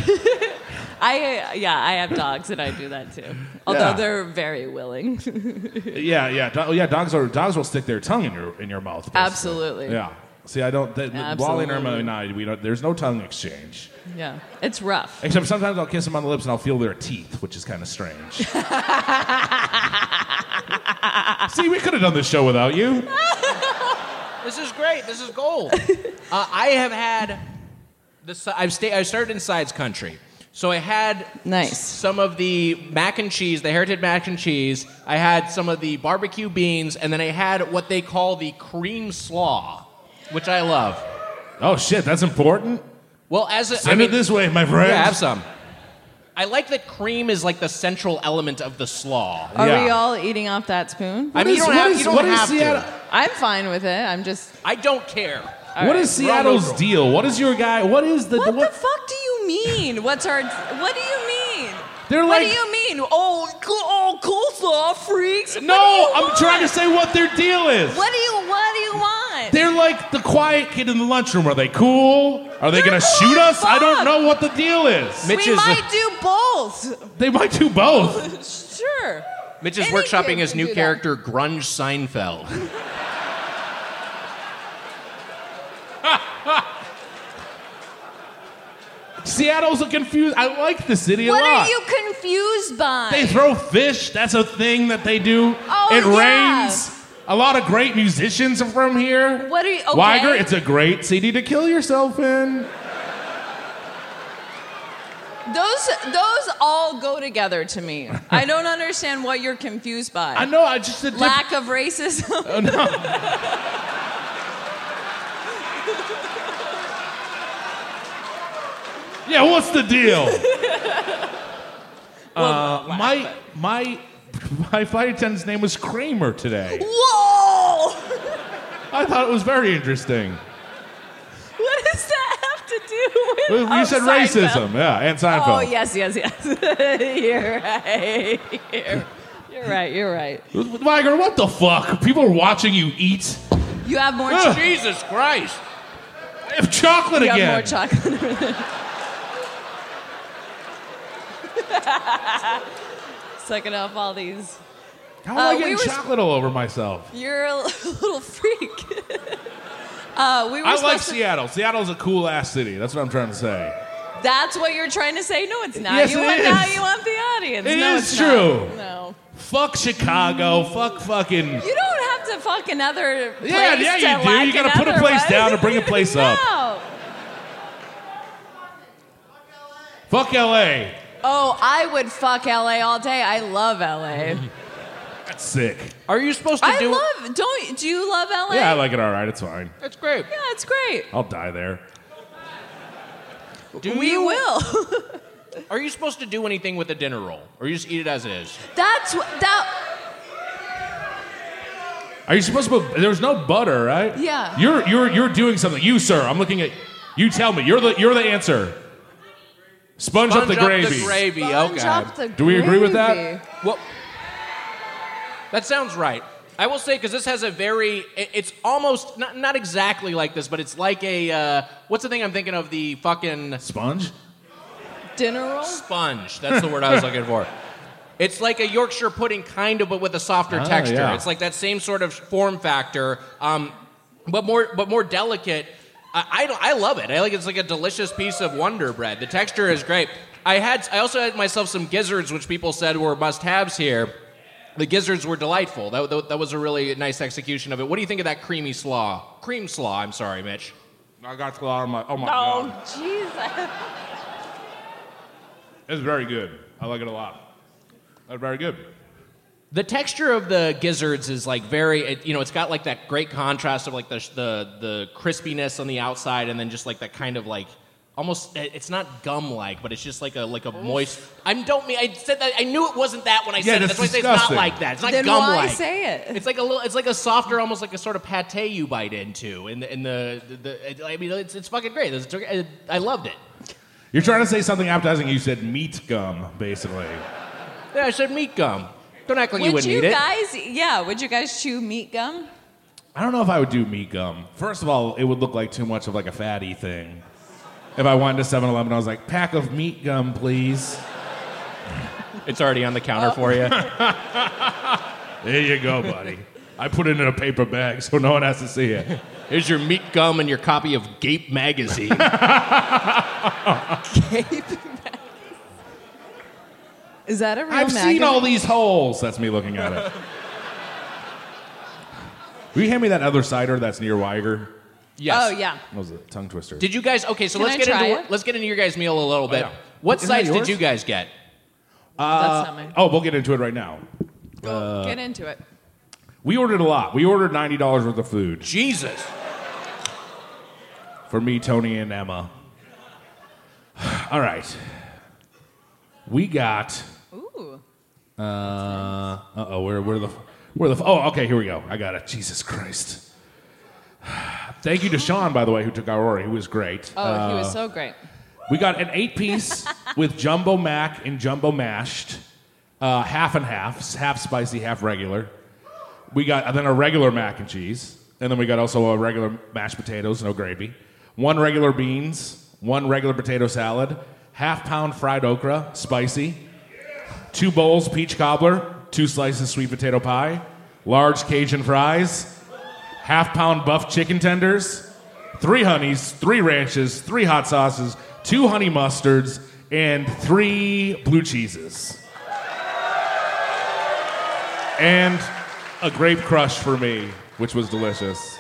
I have dogs and I do that too. Although Yeah. they're very willing. Yeah. Dogs will stick their tongue in your mouth. basically. Absolutely. Yeah. See, I don't. Wally and Absolutely. Irma and I, we don't. There's no tongue exchange. Yeah. It's rough. Except sometimes I'll kiss them on the lips and I'll feel their teeth, which is kind of strange. See, we could have done this show without you. This is great. This is gold. I have had I started in Sides Country, so I had Nice. some of the mac and cheese, the heritage mac and cheese. I had some of the barbecue beans, and then I had what they call the cream slaw, which I love. Oh shit, that's important. Well, Send it this way, my friend. Yeah, have some. I like that cream is like the central element of the slaw. Are Yeah. we all eating off that spoon? I mean, you don't have to. I'm fine with it. I'm just. I don't care. What is Seattle's deal? What is your guy? What is the? What the fuck do you mean? What do you mean? They're What like. do you mean? Oh, coleslaw freaks. No, What do you I'm trying to say what their deal is. What do you want? They're like the quiet kid in the lunchroom. Are they cool? Are they They're gonna cool shoot as us? I don't fuck. know what the deal is. Mitch We is might do both. They might do both. Sure. Mitch is Any workshopping kid his can new do that. character, Grunge Seinfeld. Seattle's a confused. I like the city a What lot. are you confused by? They throw fish. That's a thing that they do. Oh, it yeah. rains. A lot of great musicians are from here. What are you? Okay. Weiger, it's a great city to kill yourself in. Those all go together to me. I don't understand what you're confused by. I know. I just Lack of racism. Oh, no. Yeah, what's the deal? My flight attendant's name was Kramer today. Whoa! I thought it was very interesting. What does that have to do with? You said Seinfeld. racism, yeah, and Seinfeld. Oh yes. You're right. You're right. Weiger, what the fuck? People are watching you eat. You have more. Ugh. Jesus Christ. I have chocolate You again. have more chocolate. Sucking up all these. How am I we getting were- chocolate all over myself? You're a little freak. We were I like supposed to- Seattle. Seattle's a cool ass city. That's what I'm trying to say. That's what you're trying to say? No, it's not. Yes, you it want is. Now you want the audience. It no, is it's true. Not. No. Fuck Chicago. Fuck fucking. You don't have to fuck another place Yeah, to you do. like You gotta put a another place one. down to bring a place up. No. Fuck LA. Oh, I would fuck LA all day. I love LA. That's sick. Are you supposed to do... Do you love LA? Yeah, I like it all right. It's fine. That's great. Yeah, it's great. I'll die there. We will. Are you supposed to do anything with the dinner roll? Or you just eat it as it is? That's what that. Are you supposed to put? There's no butter, right? Yeah. You're doing something. You, sir. I'm looking at. You tell me. You're the answer. Sponge up the gravy. Sponge Okay. up the Do we agree with that? gravy. Well, that sounds right. I will say, because this has a very... It's almost... Not exactly like this, but it's like a... what's the thing I'm thinking of? The fucking... Sponge. Dinner roll. Sponge. That's the word I was looking for. It's like a Yorkshire pudding, kind of, but with a softer texture. yeah. It's like that same sort of form factor, but more delicate. I love it. I like it's like a delicious piece of Wonder Bread. The texture is great. I also had myself some gizzards, which people said were must-haves here. The gizzards were delightful. That was a really nice execution of it. What do you think of that creamy slaw? Cream slaw. I'm sorry, Mitch. I got a lot on my. Oh my Oh, god. Jesus. It's very good. I like it a lot. That's very good. The texture of the gizzards is like it's got like that great contrast of like the crispiness on the outside, and then just like that kind of like almost, it's not gum-like, but it's just like a moist. I said that. I knew it wasn't that when I said it. That's why I say it's not disgusting. like that. It's not Then gum-like. why say it? It's like it's like a softer, almost like a sort of pate you bite into. I mean, it's fucking great. I loved it. You're trying to say something appetizing. You said meat gum, basically. Yeah, I said meat gum. Don't act like you Would wouldn't you eat it. guys? Yeah. Would you guys chew meat gum? I don't know if I would do meat gum. First of all, it would look like too much of like a fatty thing. If I went to 7-Eleven, I was like, pack of meat gum, please. It's already on the counter for you. There you go, buddy. I put it in a paper bag so no one has to see it. Here's your meat gum and your copy of Gape magazine. Is that a real I've magazine? seen all these holes. That's me looking at it. Will you hand me that other cider that's near Weiger? Yes. Oh yeah. That was a tongue twister. Did you guys? Okay, so Can let's I get try into it? let's get into your guys' meal a little bit. yeah. What Isn't that sides did yours? you guys get? That's not mine. Oh, we'll get into it right now. Get into it. We ordered a lot. We ordered $90 worth of food Jesus. for me, Tony, and Emma. All right. We got. Ooh. Oh, okay, here we go. I got it. Jesus Christ. Thank you to Sean, by the way, who took our order. He was great. Oh, he was so great. We got an 8-piece with jumbo mac and jumbo mashed, half and half spicy, half regular. We got then a regular mac and cheese, and then we got also a regular mashed potatoes, no gravy. 1 regular beans, 1 regular potato salad, half-pound fried okra, spicy. 2 bowls peach cobbler, 2 slices sweet potato pie, large Cajun fries, half-pound buff chicken tenders, 3 honeys, 3 ranches, 3 hot sauces, 2 honey mustards, and 3 blue cheeses. And a grape crush for me, which was delicious.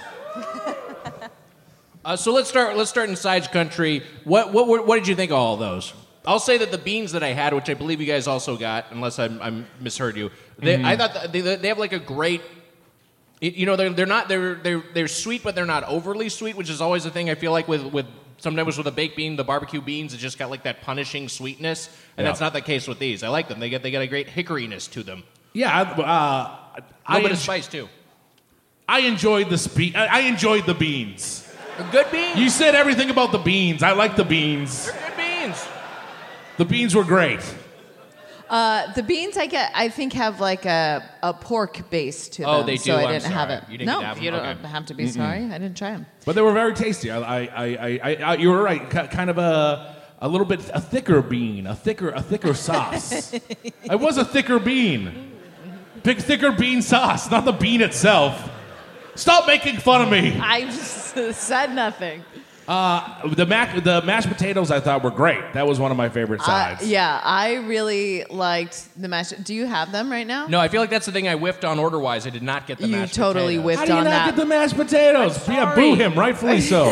So let's start in sides country. What did you think of all of those? I'll say that the beans that I had, which I believe you guys also got, unless I misheard you, I thought they have like a great. You know, they're sweet, but they're not overly sweet, which is always the thing I feel like with sometimes with a baked bean, the barbecue beans, it just got like that punishing sweetness, and that's not the case with these. I like them. They got a great hickoryness to them. Yeah, A little bit of spice too. I enjoyed I enjoyed the beans. A good bean. You said everything about the beans. I like the beans. They're good beans. The beans were great. The beans I think have like a pork base to them. Oh, they So do? I I'm didn't have sorry. it. You didn't no, get to have you them? don't Okay. have to be sorry. I didn't try them. But they were very tasty. You were right. Kind of a little bit a thicker bean, a thicker sauce. It was a thicker bean. Big thicker bean sauce, not the bean itself. Stop making fun of me. I just said nothing. The mashed potatoes I thought were great. That was one of my favorite sides. Yeah, I really liked the mashed. Do you have them right now? No, I feel like that's the thing I whiffed on order-wise. I did not get the You mashed totally potatoes. whiffed How do you on not that. get the mashed potatoes? Yeah, boo him, rightfully so.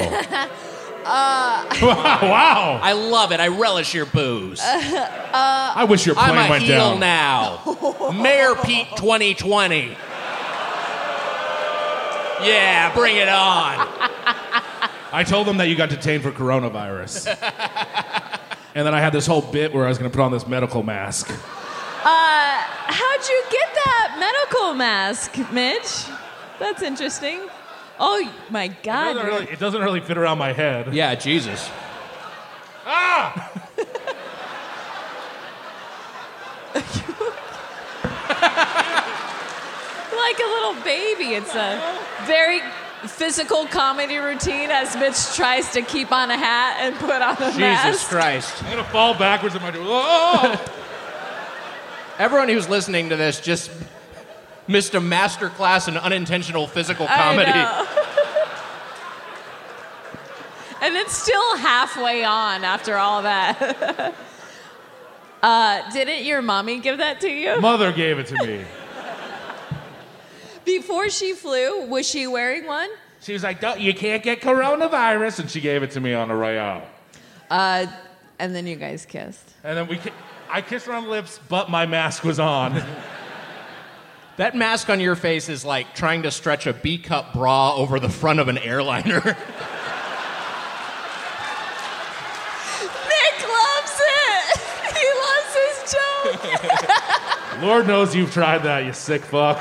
Wow. I love it. I relish your booze. I wish your plane I'm a went heel down. now. Mayor Pete 2020. Yeah, bring it on. I told them that you got detained for coronavirus. And then I had this whole bit where I was going to put on this medical mask. How'd you get that medical mask, Mitch? That's interesting. Oh my God! It doesn't really fit around my head. Yeah, Jesus. Ah! Like a little baby. It's a very physical comedy routine as Mitch tries to keep on a hat and put on a Jesus mask. Christ. I'm going to fall backwards in my... Oh! Everyone who's listening to this just missed a master class in unintentional physical comedy. I know. And it's still halfway on after all that. Didn't your mommy give that to you? Mother gave it to me. Before she flew, was she wearing one? She was like, you can't get coronavirus. And she gave it to me on the Royale. And then you guys kissed. And then I kissed her on the lips, but my mask was on. That mask on your face is like trying to stretch a B-cup bra over the front of an airliner. Nick loves it. He loves his joke. Lord knows you've tried that, you sick fuck.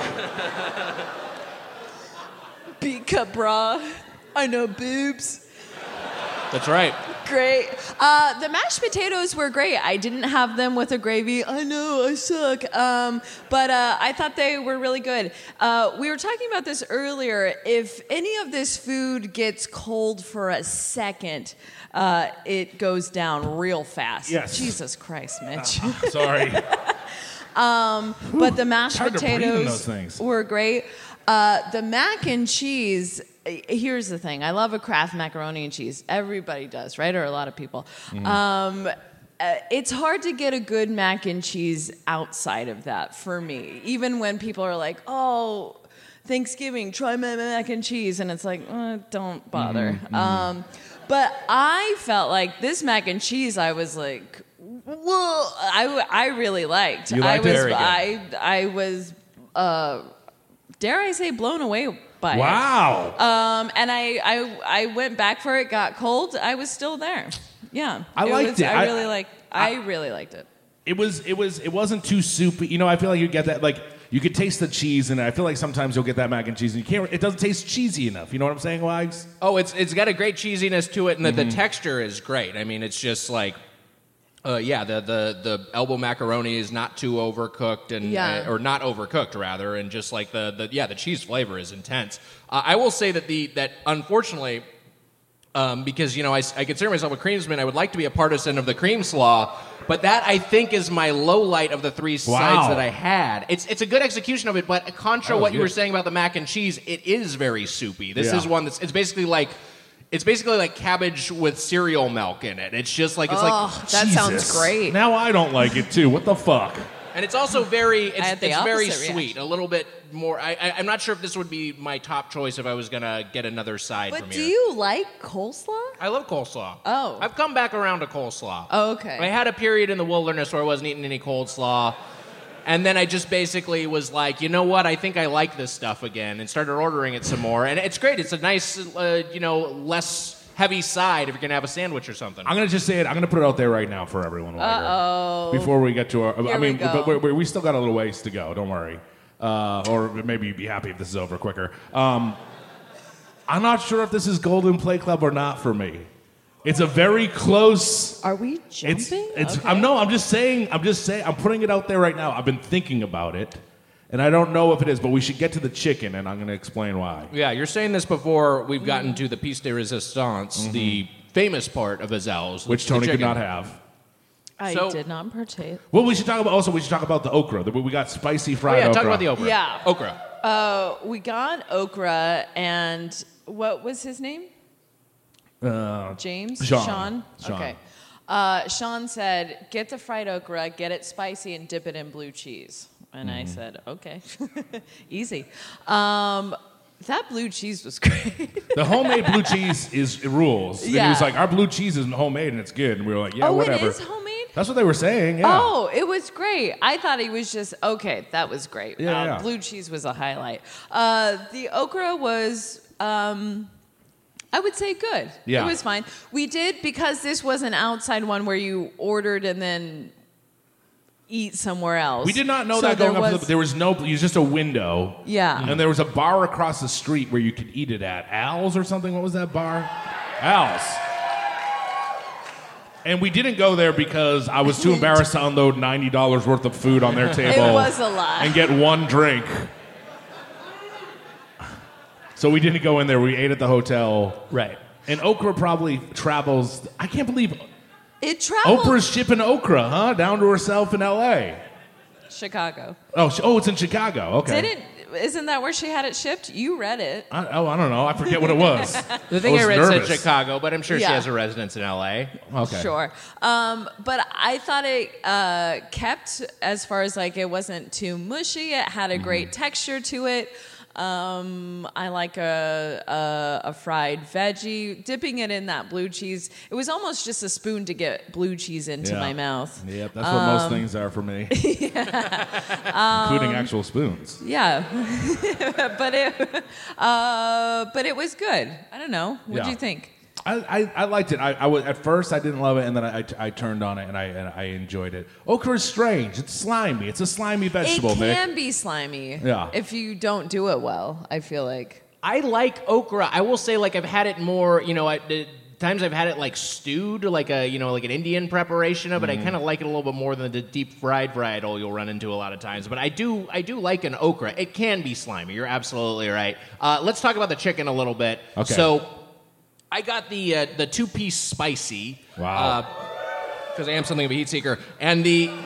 B-cup bra. I know boobs. That's right. Great. The mashed potatoes were great. I didn't have them with a gravy. I know, I suck. But I thought they were really good. We were talking about this earlier. If any of this food gets cold for a second, it goes down real fast. Yes. Jesus Christ, Mitch. Sorry. But the mashed hard to breathe in potatoes those things. were great. The mac and cheese, here's the thing. I love a Kraft macaroni and cheese. Everybody does, right? Or a lot of people. It's hard to get a good mac and cheese outside of that for me. Even when people are like, oh, Thanksgiving, try my mac and cheese, and it's like, don't bother. But I felt like this mac and cheese, I was like, whoa, I really liked. You liked I it? was, Very good. I was, dare I say, blown away by it. Wow. And I went back for it, got cold. I was still there. Yeah. I liked it. I I really liked it. It wasn't too soupy. You know, I feel like you get that, like, you could taste the cheese, and I feel like sometimes you'll get that mac and cheese, and it doesn't taste cheesy enough. You know what I'm saying, Wags? Oh, it's got a great cheesiness to it, and the texture is great. I mean, it's just like, the elbow macaroni is not too overcooked, and or not overcooked rather, and just like the cheese flavor is intense. I will say that unfortunately, because I consider myself a creamsman, I would like to be a partisan of the cream slaw. But that, I think, is my low light of the three sides that I had. It's a good execution of it, but contra what you were saying about the mac and cheese, it is very soupy. This is one it's basically like cabbage with cereal milk in it. It's just like that Jesus. sounds great. Now I don't like it too. What the fuck? and it's also very I had the it's very opposite sweet. reaction. A little bit more. I'm not sure if this would be my top choice if I was gonna get another side But from do here. you like coleslaw? I love coleslaw. Oh. I've come back around to coleslaw. Oh, okay. I had a period in the wilderness where I wasn't eating any coleslaw. And then I just basically was like, you know what? I think I like this stuff again, and started ordering it some more. And it's great. It's a nice, less heavy side if you're gonna have a sandwich or something. I'm gonna just say it. I'm gonna put it out there right now for everyone. Uh-oh. Before we get to our, Here we go. but we still got a little ways to go. Don't worry. Or maybe you'd be happy if this is over quicker. I'm not sure if this is Golden Plate Club or not for me. It's a very close. Are we jumping? It's. Okay. I'm just saying. I'm putting it out there right now. I've been thinking about it, and I don't know if it is. But we should get to the chicken, and I'm going to explain why. Yeah, you're saying this before we've gotten to the piece de resistance, the famous part of Azel's, Which the Tony could chicken. not have. I So- did not partake. Well, we should talk about the okra. We got spicy fried okra. talk about the okra. Yeah. Okra. We got okra, and what was his name? James? Sean. Okay. Sean said, get the fried okra, get it spicy, and dip it in blue cheese. And I said, okay. Easy. That blue cheese was great. The homemade blue cheese it rules. And he Yeah. was like, our blue cheese isn't homemade and it's good. And we were like, yeah, Oh, whatever. it is homemade? That's what they were saying, yeah. Oh, it was great. I thought he was just, okay, that was great. Yeah. Blue cheese was a highlight. The okra was, I would say good. Yeah. It was fine. We did, because this was an outside one where you ordered and then eat somewhere else. We did not know So that going there up. was- There was no, it was just a window. Yeah. And there was a bar across the street where you could eat it at. Al's or something? What was that bar? Al's. And we didn't go there because I was too embarrassed to unload $90 worth of food on their table. It was a lot. And get one drink. So we didn't go in there. We ate at the hotel. Right. And okra probably travels. I can't believe It traveled. Oprah's shipping okra, huh? Down to herself in L.A. Chicago. Oh, it's in Chicago. Okay. Isn't that where she had it shipped? You read it. I don't know. I forget what it was. The thing I was read nervous. said Chicago, but I'm sure she Yeah. has a residence in L.A. Okay. Sure. But I thought it kept, as far as like it wasn't too mushy. It had a great texture to it. I like a fried veggie. Dipping it in that blue cheese. It was almost just a spoon to get blue cheese into Yeah. my mouth. Yep, that's what most things are for me. Including actual spoons. Yeah. but it was good. I don't know. What do Yeah. you think? I liked it. I was, at first I didn't love it, and then I turned on it and I enjoyed it. Okra is strange. It's slimy. It's a slimy vegetable, It Nick. can be slimy. Yeah. If you don't do it well, I feel like. I like okra. I will say, like, I've had it more, the times I've had it like stewed, like like an Indian preparation of it. I kind of like it a little bit more than the deep fried varietal you'll run into a lot of times. But I do like an okra. It can be slimy. You're absolutely right. Let's talk about the chicken a little bit. Okay. So I got the 2-piece spicy. Wow. Because I am something of a heat seeker, and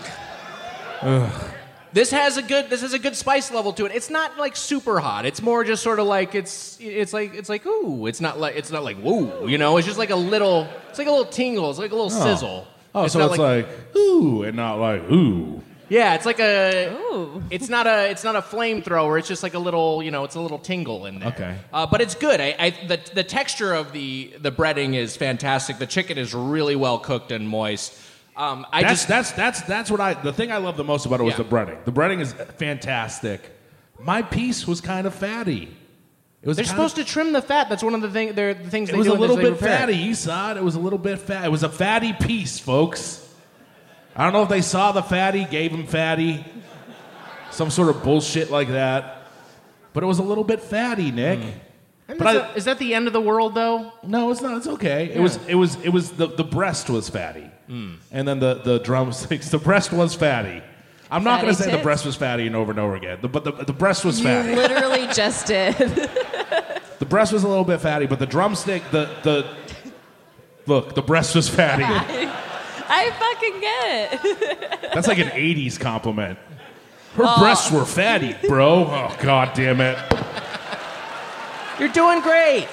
This has a good spice level to it. It's not like super hot. It's more just sort of like it's like ooh. It's not like whoa. It's just like a little. It's like a little tingle. It's like a little sizzle. Oh, so not it's like ooh and not like ooh. Yeah, it's like a. Ooh. It's not a flamethrower. It's just like a little, it's a little tingle in there. Okay. But it's good. The texture of the breading is fantastic. The chicken is really well cooked and moist. That's what the thing I love the most about it was the breading. The breading is fantastic. My piece was kind of fatty. They're supposed to trim the fat. That's one of the things they do. It was a little bit fatty. You saw it. It was a little bit fat. It was a fatty piece, folks. I don't know if they saw the fatty, gave him fatty, some sort of bullshit like that. But it was a little bit fatty, Nick. But is that the end of the world, though? No, it's not. It's okay. Yeah. It was the breast was fatty, and then the drumsticks. The breast was fatty. I'm not going to say the breast was fatty and over again, but the breast was fatty. You literally just did. The breast was a little bit fatty, but the drumstick, the breast was fatty. I fucking get it. That's like an 80s compliment. Her breasts were fatty, bro. Oh, God damn it. You're doing great.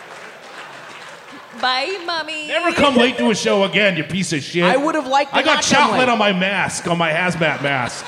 Bye, mommy. Never come late to a show again, you piece of shit. I would have liked to I got not come chocolate late. on my mask, on my hazmat mask.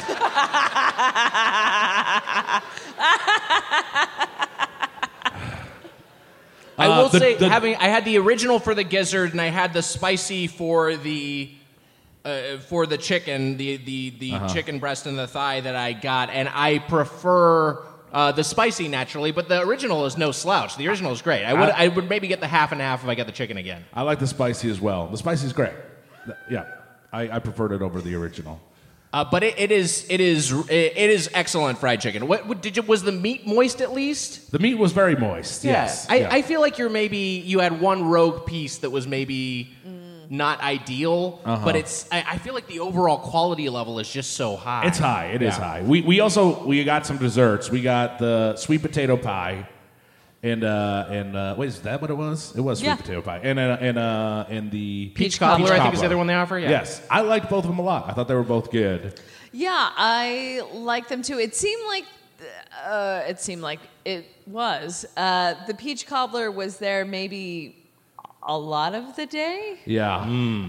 I will say, I had the original for the gizzard, and I had the spicy for the chicken, the chicken breast and the thigh that I got, and I prefer the spicy naturally, but the original is no slouch. The original is great. I would maybe get the half and half if I get the chicken again. I like the spicy as well. The spicy is great. Yeah, I preferred it over the original. But it is excellent fried chicken. Was the meat moist at least? The meat was very moist. Yes. I feel like you had one rogue piece that was maybe not ideal, but I feel like the overall quality level is just so high. It's high. It is high. We got some desserts. We got the sweet potato pie, and wait, is that what it was? It was sweet potato pie, and the peach cobbler. I think is the other one they offer. Yeah. Yes, I liked both of them a lot. I thought they were both good. Yeah, I like them too. It seemed like it was. The peach cobbler was there maybe a lot of the day. Yeah.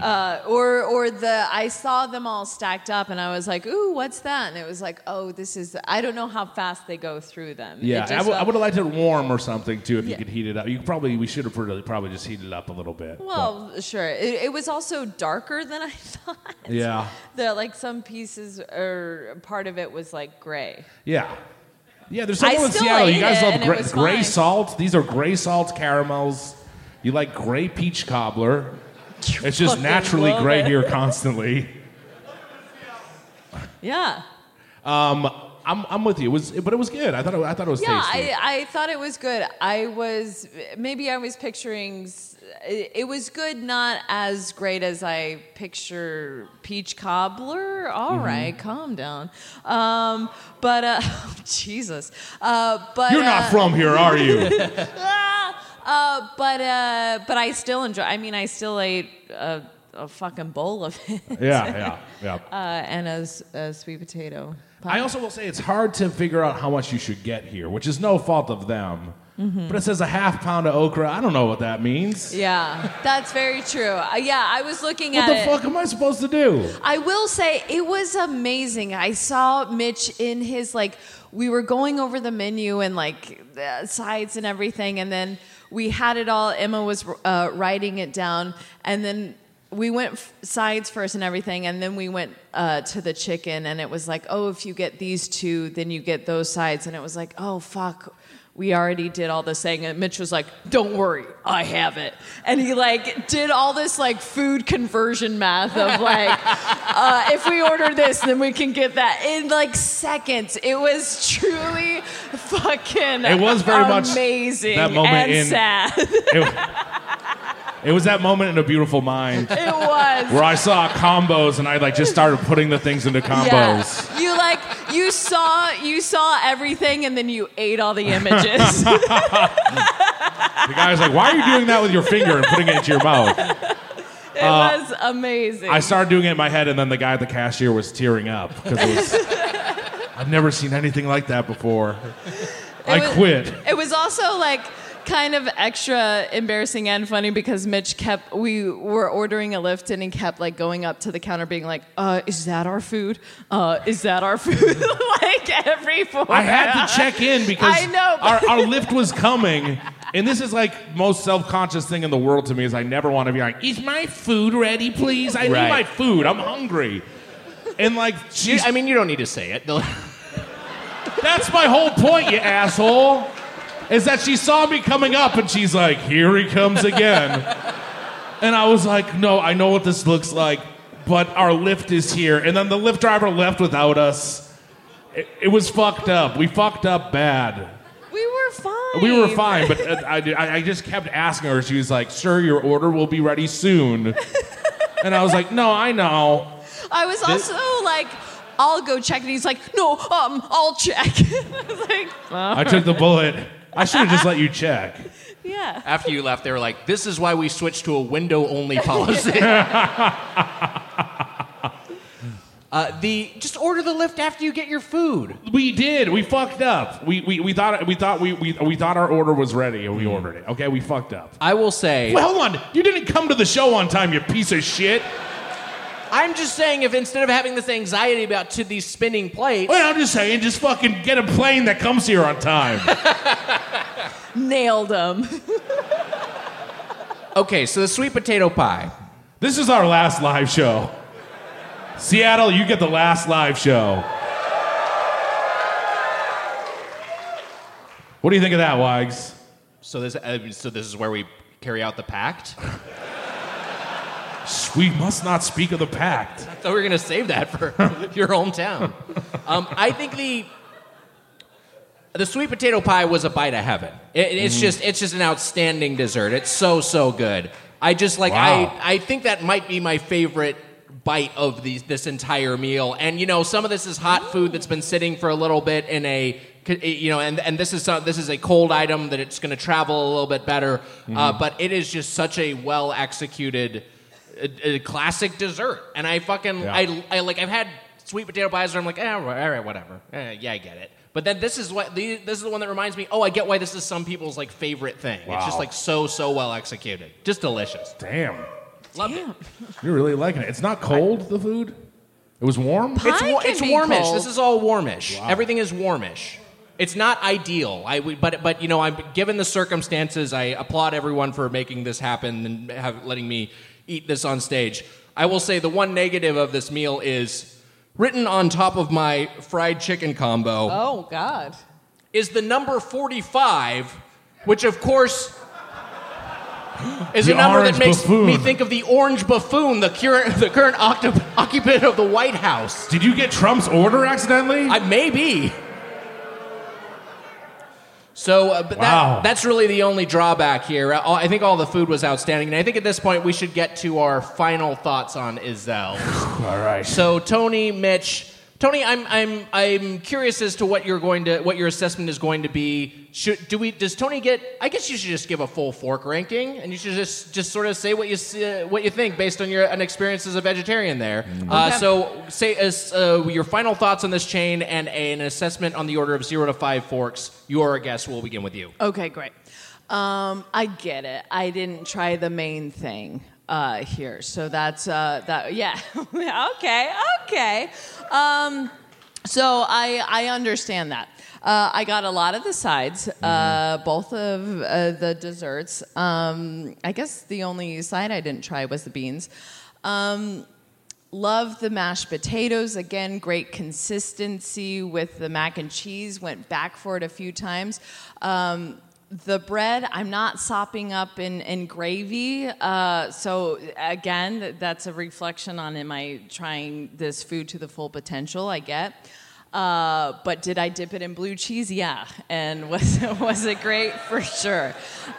I saw them all stacked up and I was like, ooh, what's that? And it was like, oh, I don't know how fast they go through them. Yeah, I would have liked it warm or something too if you could heat it up. We should have probably just heated it up a little bit. Well, sure. It was also darker than I thought. Yeah. Some pieces or part of it was like gray. Yeah. Yeah, there's someone in Seattle. You guys love gray salt. These are gray salt caramels. You like gray peach cobbler. It's just naturally gray here constantly. Yeah. I'm with you. But it was good. I thought it was tasty. I thought it was good. I was picturing. It was good, not as great as I picture peach cobbler. All right, calm down. Jesus. But you're not from here, are you? But I still enjoy. I mean, I still ate a fucking bowl of it. Yeah. And a sweet potato pie. I also will say it's hard to figure out how much you should get here, which is no fault of them. But it says a half pound of okra. I don't know what that means. Yeah, that's very true. I was looking at it. What the fuck am I supposed to do? I will say it was amazing. I saw Mitch in his we were going over the menu and the sides and everything, and then we had it all. Emma was writing it down, and then we went sides first and everything, and then we went to the chicken, and it was like, oh, if you get these two, then you get those sides, and it was like, oh, fuck. We already did all this thing, and Mitch was like, don't worry, I have it. And he did all this food conversion math of if we order this, then we can get that in seconds. It was truly fucking It was very much amazing that moment and sad. It was that moment in A Beautiful Mind. It was. Where I saw combos and I just started putting the things into combos. Yeah. You saw everything and then you ate all the images. The guy's like, why are you doing that with your finger and putting it into your mouth? It was amazing. I started doing it in my head and then the guy at the cashier was tearing up because I've never seen anything like that before. I quit. It was also kind of extra embarrassing and funny because we were ordering a Lyft and he kept like going up to the counter being like, is that our food? Is that our food? Like every 4 I had to check in because I know, our Lyft was coming. And this is like most self-conscious thing in the world to me is I never want to be like, is my food ready, please? I need my food. I'm hungry. And like, You don't need to say it. that's my whole point, you asshole. Is that she saw me coming up and she's like, here he comes again. And I was like, no, I know what this looks like, but our Lyft is here. And then the Lyft driver left without us. It was fucked up. We fucked up bad. We were fine, but I just kept asking her. She was like, sir, your order will be ready soon. And I was like, no, I know. I was also like, I'll go check. And he's like, no, I'll check. I was like, I took the bullet. I should have just let you check. yeah. After you left, they were like, this is why we switched to a window-only policy. Just order the Lyft after you get your food. We did. We fucked up. We thought our order was ready and we ordered it. Okay, we fucked up. I will say... Well, hold on. You didn't come to the show on time, you piece of shit. I'm just saying if instead of having this anxiety about these spinning plates... Well, I'm just saying, just fucking get a plane that comes here on time. Nailed him. Okay, so the sweet potato pie. This is our last live show. Seattle, you get the last live show. What do you think of that, Wags? So this is where we carry out the pact? We must not speak of the pact. I thought we were going to save that for your hometown. I think the sweet potato pie was a bite of heaven. It's just an outstanding dessert. It's so good. I just like I think that might be my favorite bite of this entire meal. And some of this is hot food that's been sitting for a little bit in a and this is a cold item that it's going to travel a little bit better. But it is just such a well executed a classic dessert. And I I've had sweet potato pies where I'm like, all right, whatever. Yeah, I get it. But then this is the one that reminds me, I get why this is some people's like favorite thing. Wow. It's just like so well executed. Just delicious. Damn. Love it. You're really liking it. It's not cold, the food? It was warm? It's warmish. Cold. This is all warmish. Wow. Everything is warmish. It's not ideal. But I'm given the circumstances, I applaud everyone for making this happen and letting me eat this on stage. I will say the one negative of this meal is written on top of my fried chicken combo. Oh, God. Is the number 45, which of course is The a number that orange makes buffoon. me think of the orange buffoon, the current occupant of the White House. Did you get Trump's order accidentally? Maybe. So that's really the only drawback here. I think all the food was outstanding, and I think at this point we should get to our final thoughts on Izelle. All right. So Tony, Mitch, I'm curious as to what your assessment is going to be. Does Tony get? I guess you should just give a full fork ranking, and you should just sort of say what you think based on an experience as a vegetarian there. So say your final thoughts on this chain and an assessment on the order of 0 to 5 forks. Your guest will begin with you. Okay, great. I get it. I didn't try the main thing here, so that's that. Yeah. Okay. So I understand that. I got a lot of the sides, both of the desserts. I guess the only side I didn't try was the beans. Love the mashed potatoes. Again, great consistency with the mac and cheese. Went back for it a few times. The bread, I'm not sopping up in gravy. So again, that's a reflection on am I trying this food to the full potential I get. But did I dip it in blue cheese? Yeah. And was it great? For sure.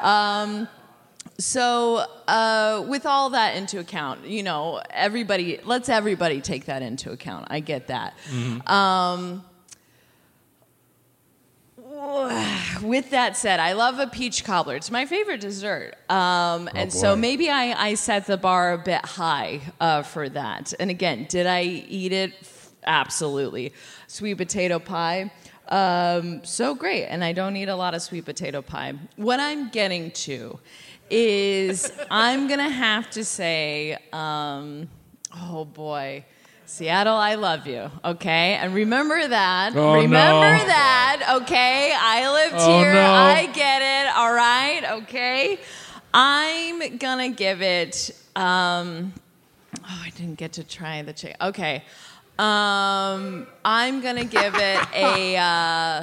So with all that into account, let's everybody take that into account. I get that. Mm-hmm. With that said, I love a peach cobbler. It's my favorite dessert. So maybe I set the bar a bit high for that. And again, did I eat it? Absolutely. Sweet potato pie. So great, and I don't eat a lot of sweet potato pie. What I'm getting to is I'm going to have to say, oh boy, Seattle, I love you, okay? And remember that. That, okay? I lived here. No. I get it, all right? Okay? I'm going to give it, I didn't get to try the chicken. Okay. I'm going to give it a,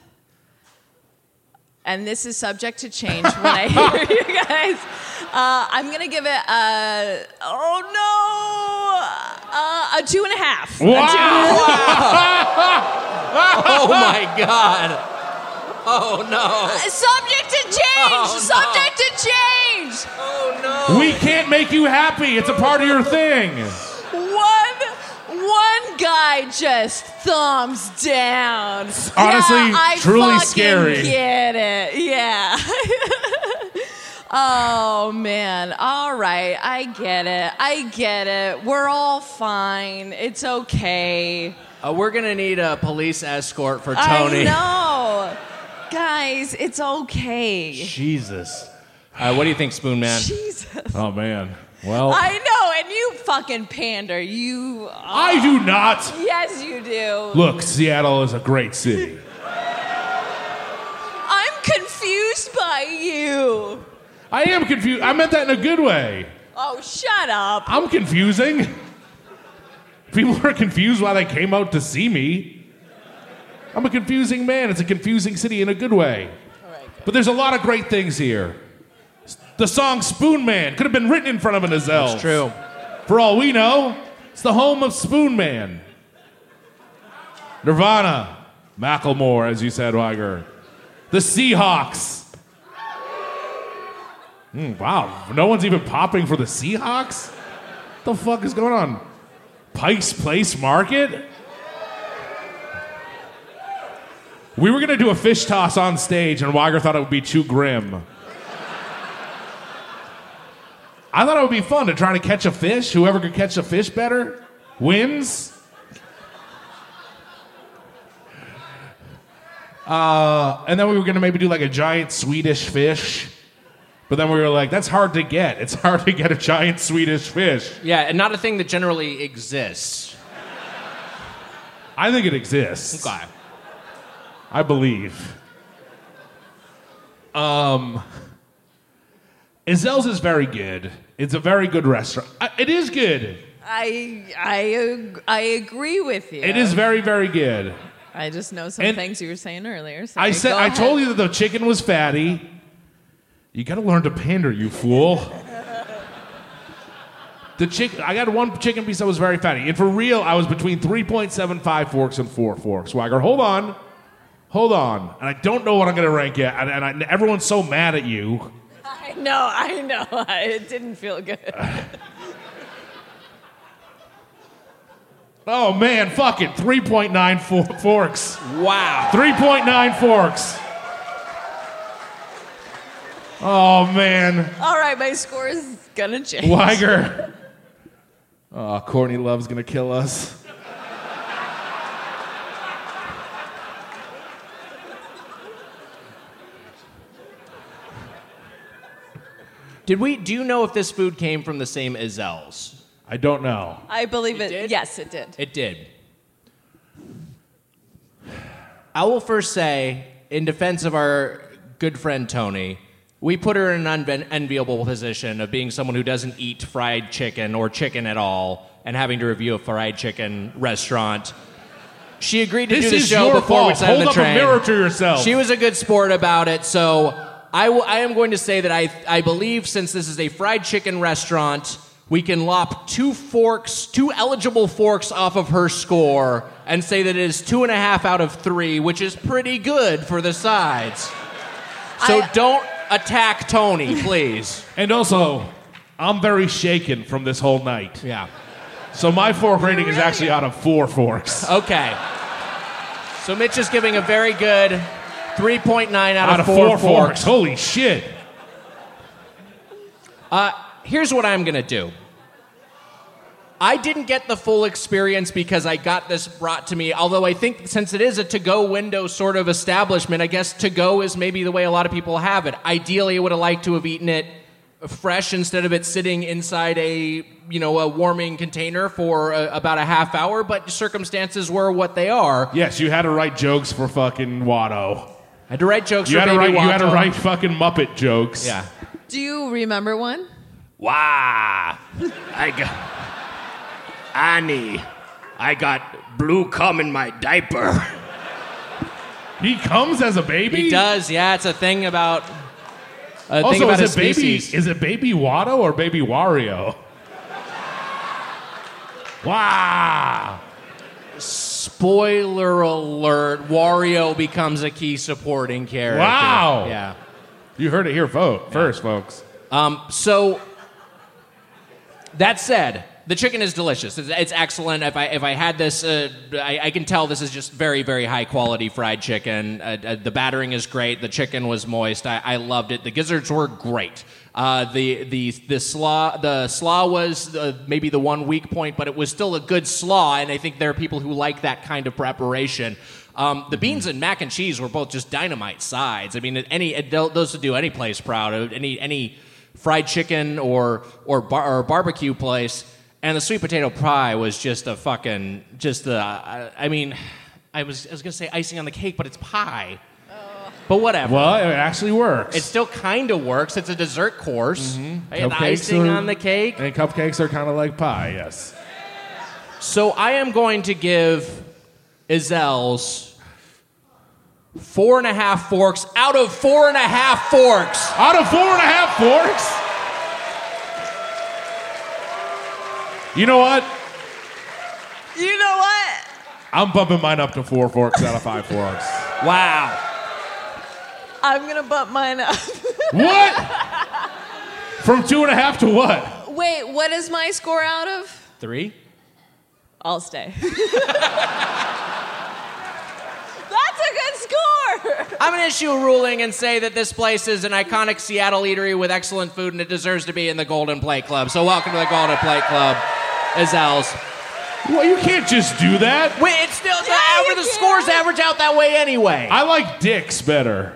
and this is subject to change when I hear you guys. I'm going to give it a 2.5. Oh my God. Oh no. Subject to change. Oh, no. Subject to change. Oh no. We can't make you happy. It's a part of your thing. One guy just thumbs down. Honestly, I truly fucking scary. Get it? Yeah. Oh man. All right. I get it. We're all fine. It's okay. We're gonna need a police escort for Tony. I know. Guys, it's okay. Jesus. What do you think, Spoon Man? Jesus. Oh, man. Well, I know, and you fucking pander. You. I do not. Yes, you do. Look, Seattle is a great city. I'm confused by you. I am confused. I meant that in a good way. Oh, shut up. I'm confusing. People are confused why they came out to see me. I'm a confusing man. It's a confusing city in a good way. All right, good. But there's a lot of great things here. The song Spoon Man could have been written in front of an Azelle. That's true. For all we know, it's the home of Spoon Man. Nirvana, Macklemore, as you said, Weiger. The Seahawks. Wow, no one's even popping for the Seahawks? What the fuck is going on? Pike's Place Market? We were gonna do a fish toss on stage, and Weiger thought it would be too grim. I thought it would be fun to try to catch a fish. Whoever could catch a fish better wins. And then we were going to maybe do like a giant Swedish fish. But then we were like, that's hard to get. It's hard to get a giant Swedish fish. Yeah, and not a thing that generally exists. I think it exists. Okay. I believe. Azelle's is very good. It's a very good restaurant. It is good. I agree with you. It is very, very good. I just know some And things you were saying earlier. So I go ahead. told you that the chicken was fatty. You got to learn to pander, you fool. I got one chicken piece that was very fatty. And for real, I was between 3.75 forks and 4 forks. Swagger, hold on. And I don't know what I'm going to rank yet. And everyone's so mad at you. I know. It didn't feel good. Oh, man, fuck it. 3.9 forks. Wow. 3.9 forks. Oh, man. All right, my score is gonna change. Weiger. Oh, Courtney Love's going to kill us. Do you know if this food came from the same Azelle's? I don't know. I believe it. did? Yes, it did. It did. I will first say, in defense of our good friend Tony, we put her in an unenviable position of being someone who doesn't eat fried chicken or chicken at all and having to review a fried chicken restaurant. She agreed to do the show before we sat on the train. Hold up a mirror to yourself. She was a good sport about it, so I am going to say that I believe since this is a fried chicken restaurant, we can lop 2 eligible forks off of her score and say that it is 2.5 out of 3, which is pretty good for the sides. So don't attack Tony, please. And also, I'm very shaken from this whole night. Yeah. So my fork rating is actually out of 4 forks. Okay. So Mitch is giving a very good 3.9 out of 4 forks. Holy shit. Here's what I'm going to do. I didn't get the full experience because I got this brought to me, although I think since it is a to-go window sort of establishment, I guess to-go is maybe the way a lot of people have it. Ideally, I would have liked to have eaten it fresh instead of it sitting inside a warming container for about a half hour, but circumstances were what they are. Yes, you had to write jokes for fucking Watto. I had to write jokes You for had to Baby write. You had to Watto. write fucking Muppet jokes. Yeah. Do you remember one? Wow. Annie, I got blue cum in my diaper. He comes as a baby. He does, yeah. It's a thing about. Also, about is his it baby? species. Is it Baby Watto or Baby Wario? Wow. Spoiler alert: Wario becomes a key supporting character. Wow. Yeah. You heard it here first, folks. So that said, the chicken is delicious. It's excellent. If I had this, I can tell this is just very, very high quality fried chicken. The battering is great. The chicken was moist. I loved it. The gizzards were great. The slaw was maybe the one weak point, but it was still a good slaw. And I think there are people who like that kind of preparation. The beans and mac and cheese were both just dynamite sides. I mean, those would do any place proud. Any fried chicken or barbecue place. And the sweet potato pie was just a fucking, I was going to say icing on the cake, but it's pie. But whatever. Well, it actually works. It still kind of works. It's a dessert course. And the Cupcakes icing on the cake. And cupcakes are kind of like pie, yes. So I am going to give Izel's 4.5 forks out of 4.5 forks. Out of 4.5 forks? You know what? You know what? I'm bumping mine up to 4 forks out of 5 forks. Wow. I'm going to bump mine up. What? From 2.5 to what? Wait, what is my score out of? 3? I'll stay. That's a good score. I'm going to issue a ruling and say that this place is an iconic Seattle eatery with excellent food and it deserves to be in the Golden Plate Club. So welcome to the Golden Plate Club, Izel's. Well, you can't just do that. Wait, it's still you the can. scores average out that way anyway. I like dicks better.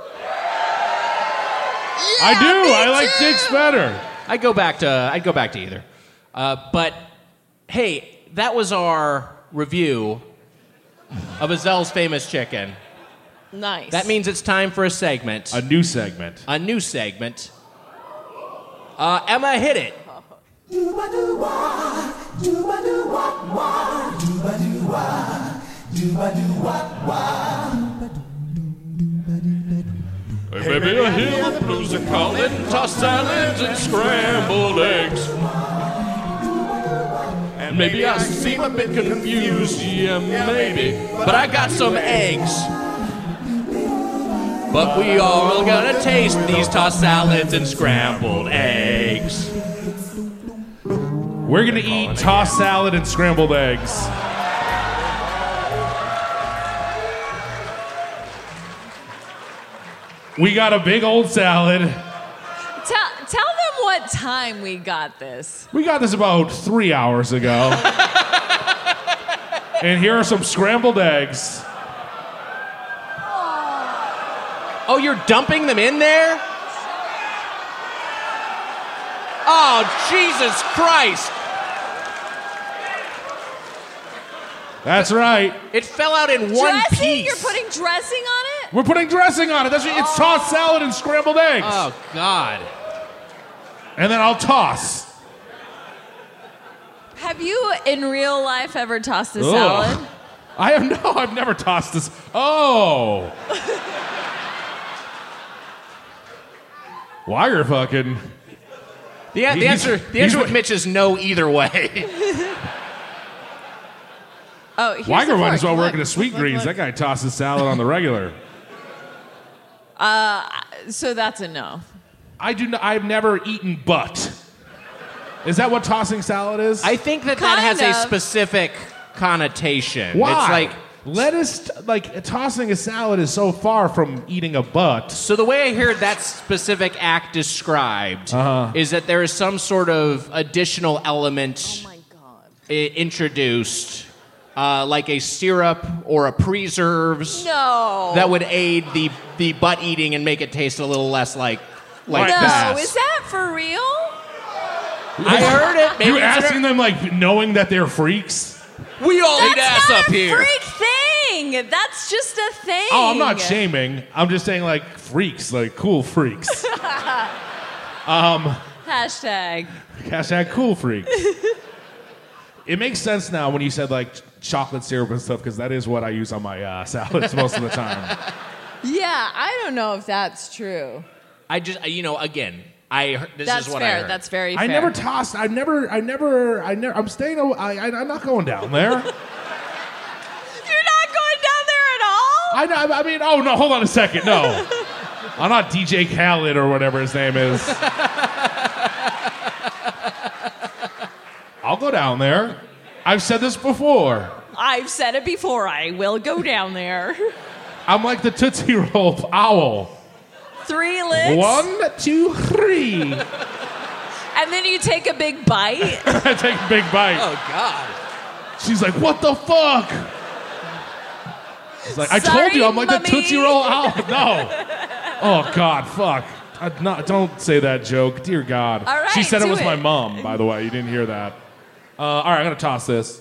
Yeah, I do. me I like too. dicks better. I'd go back to either. But hey, that was our review of Izel's famous chicken. Nice. That means it's time for a segment. A new segment. A new segment. Emma, hit it. Hey, baby, I hear the blues are calling, tossed salads and scrambled eggs. And maybe I seem a bit confused, yeah, maybe. But I got some eggs. But we all gonna taste these tossed salads and scrambled eggs. We're gonna eat tossed salad and scrambled eggs. We got a big old salad. Tell them what time we got this. We got this about 3 hours ago. And here are some scrambled eggs. Oh, you're dumping them in there? Oh, Jesus Christ. That's right. It fell out in one Dressing? piece. You're putting dressing on it? We're putting dressing on it. That's what, it's tossed salad and scrambled eggs. Oh, God. And then I'll toss. Have you in real life ever tossed a Ugh. salad? I've never tossed this. Oh. Why you're fucking. The answer with Mitch is no either way. Oh, here's Weiger the might as fork. well work Look, in a Sweet look, Greens. look. That guy tosses salad on the regular. So that's a no. I've never eaten butt. Is that what tossing salad is? I think that Kind has a of. specific connotation. Why? It's like, lettuce, tossing a salad is so far from eating a butt. so the way I hear that specific act described is that there is some sort of additional element introduced like a syrup or a preserves No. that would aid the butt eating and make it taste a little less like No, that. is that for real? I heard it. Maybe You're it's asking them like knowing that they're freaks? We all eat That's ass not up a here. freak thing. That's just a thing. Oh, I'm not shaming. I'm just saying like freaks, like cool freaks. Hashtag. Hashtag cool freaks. It makes sense now when you said like chocolate syrup and stuff because that is what I use on my salads most of the time. Yeah, I don't know if that's true. I just, again, this That's is what fair. I heard. That's very fair. I never tossed. I'm staying. I'm not going down there. You're not going down there at all? I mean, oh no, hold on a second. No, I'm not DJ Khaled or whatever his name is. I'll go down there. I've said this before. I've said it before. I will go down there. I'm like the Tootsie Roll owl. 3 licks. 1, 2, 3. And then you take a big bite. I take a big bite. Oh, God. She's like, what the fuck? It's like, I Sorry, told you, I'm like Mummy. the Tootsie Roll owl. No. Oh, God, fuck. Don't say that joke. Dear God. All right, she said it do was my it. mom, by the way. You didn't hear that. All right, I'm going to toss this.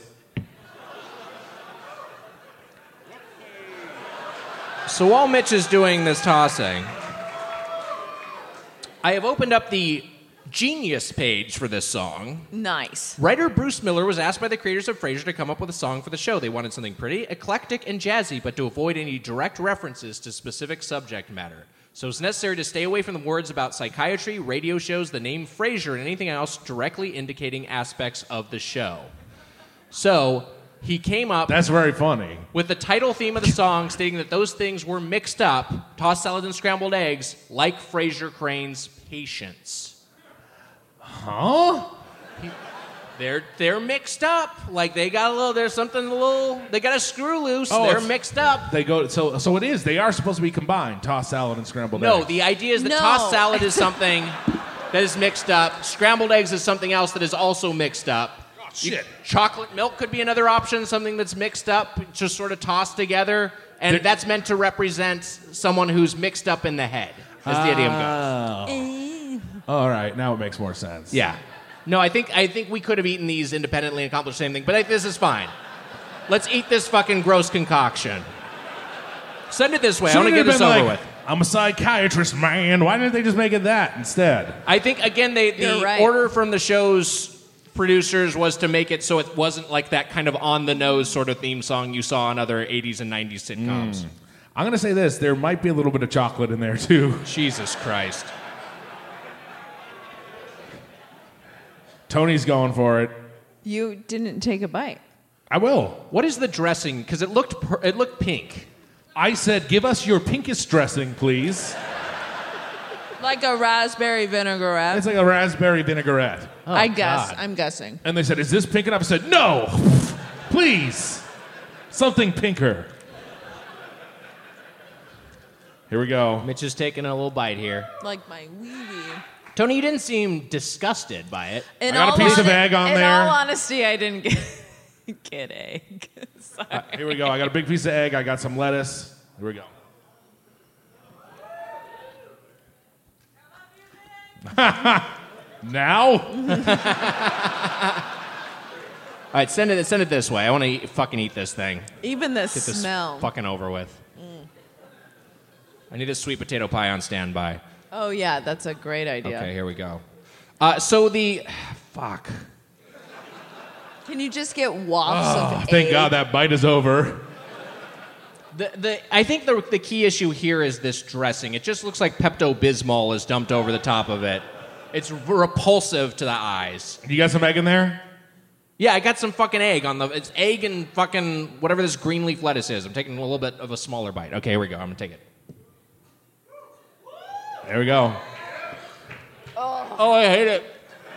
So while Mitch is doing this tossing, I have opened up the Genius page for this song. Nice. Writer Bruce Miller was asked by the creators of Frasier to come up with a song for the show. They wanted something pretty, eclectic, and jazzy, but to avoid any direct references to specific subject matter. So it's necessary to stay away from the words about psychiatry, radio shows, the name Frasier, and anything else directly indicating aspects of the show. So he came up That's very funny. with the title theme of the song stating that those things were mixed up, tossed salad and scrambled eggs, like Frasier Crane's patience. Huh? They're mixed up. Like they got a little. There's something a little. They got a screw loose. Oh, They're it's- mixed up. They go so it is. They are supposed to be combined. Tossed salad and scrambled No, eggs. the idea is that No. tossed salad is something that is mixed up. Scrambled eggs is something else that is also mixed up. shit. Chocolate milk could be another option. Something that's mixed up, just sort of tossed together, and that's meant to represent someone who's mixed up in the head, as the idiom goes. All right, now it makes more sense. Yeah. No, I think we could have eaten these independently and accomplished the same thing, but this is fine. Let's eat this fucking gross concoction. Send it this way. I want to get this over with. I'm a psychiatrist, man. Why didn't they just make it that instead? I think, again, the You're right. order from the show's producers was to make it so it wasn't like that kind of on-the-nose sort of theme song you saw on other 80s and 90s sitcoms. I'm going to say this. There might be a little bit of chocolate in there, too. Jesus Christ. Tony's going for it. You didn't take a bite. I will. What is the dressing? Because it looked pink. I said, give us your pinkest dressing, please. Like a raspberry vinaigrette. It's like a raspberry vinaigrette. I guess. God. I'm guessing. And they said, is this pink enough? I said, no, please. Something pinker. Here we go. Mitch is taking a little bite here. Like my wee-wee. Tony, you didn't seem disgusted by it. I got a piece of egg on in there. all honesty, I didn't get egg. Sorry. Here we go. I got a big piece of egg. I got some lettuce. Here we go. Now? All right, send it this way. I want to fucking eat this thing. Even the Get this smell. fucking over with. I need a sweet potato pie on standby. Oh yeah, that's a great idea. Okay, here we go. Fuck. Can you just get wafts of egg? Thank God that bite is over. I think the key issue here is this dressing. It just looks like Pepto-Bismol is dumped over the top of it. It's repulsive to the eyes. You got some egg in there? Yeah, I got some fucking egg on it's egg and fucking whatever this green leaf lettuce is. I'm taking a little bit of a smaller bite. Okay, here we go. I'm gonna take it. There we go. Oh, I hate it.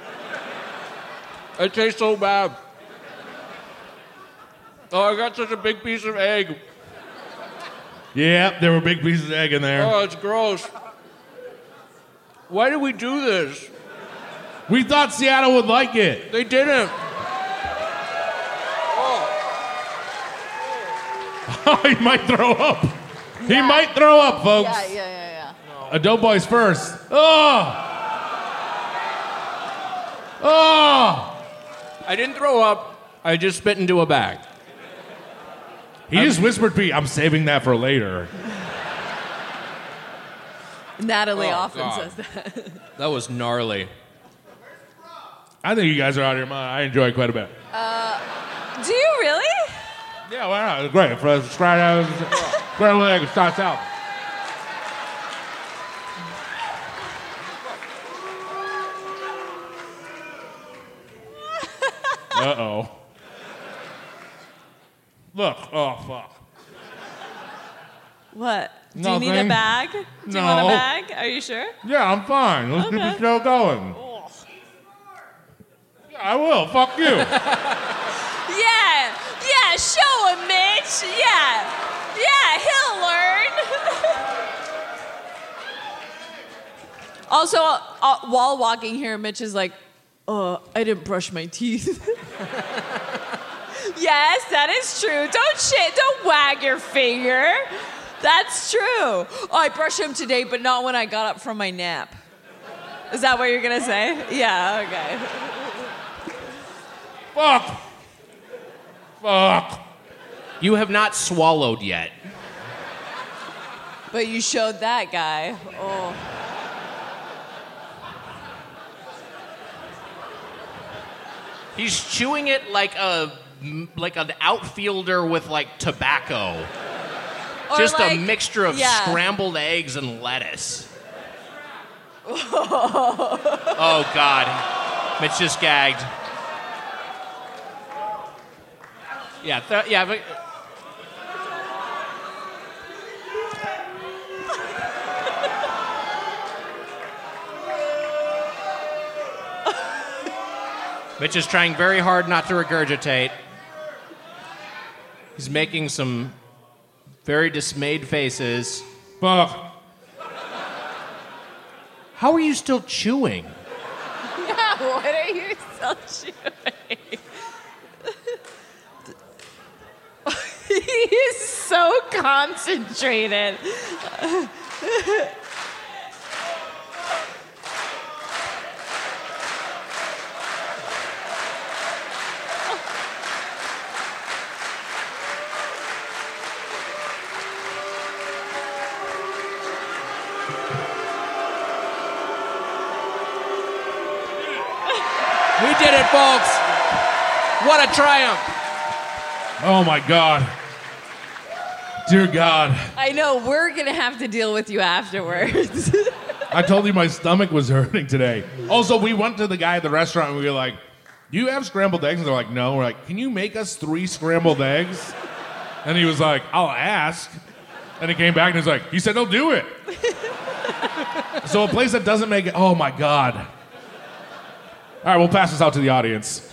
It tastes so bad. Oh, I got such a big piece of egg. Yeah, there were big pieces of egg in there. Oh, it's gross. Why did we do this? We thought Seattle would like it. They didn't. He might throw up. He might throw up, folks. Yeah. A Doughboy's first. Oh! Oh! I didn't throw up. I just spit into a bag. He just whispered, Pete, I'm saving that for later. Natalie Oh, often God. says that. That was gnarly. I think you guys are out of your mind. I enjoy it quite a bit. Do you really? Yeah, why not? It's great. For us, scrambled egg starts out. Uh-oh. Look. Oh, fuck. What? Do you need a Nothing. bag? Do you want a bag? Are you sure? Yeah, I'm fine. Let's keep the Okay. show going. Yeah, I will. Fuck you. Yeah, show him, Mitch. Yeah, he'll learn. Also, while walking here, Mitch is like, I didn't brush my teeth. Yes, that is true. Don't wag your finger. That's true. Oh, I brushed him today, but not when I got up from my nap. Is that what you're gonna say? Yeah, okay. Fuck. You have not swallowed yet. But you showed that guy. Oh. He's chewing it like an outfielder with like tobacco. Or Just like, a mixture of yeah. scrambled eggs and lettuce. Oh, God. Mitch just gagged. Yeah, but... Mitch is trying very hard not to regurgitate. He's making some very dismayed faces. Fuck. How are you still chewing? Yeah, what are you still chewing? He's so concentrated. We did it, folks. What a triumph. Oh, my God. Dear God. I know, we're going to have to deal with you afterwards. I told you my stomach was hurting today. Also, we went to the guy at the restaurant and we were like, do you have scrambled eggs? And they're like, no. We're like, can you make us 3 scrambled eggs? And he was like, I'll ask. And he came back and he's like, he said he'll do it. So a place that doesn't make it, oh my God. All right, we'll pass this out to the audience.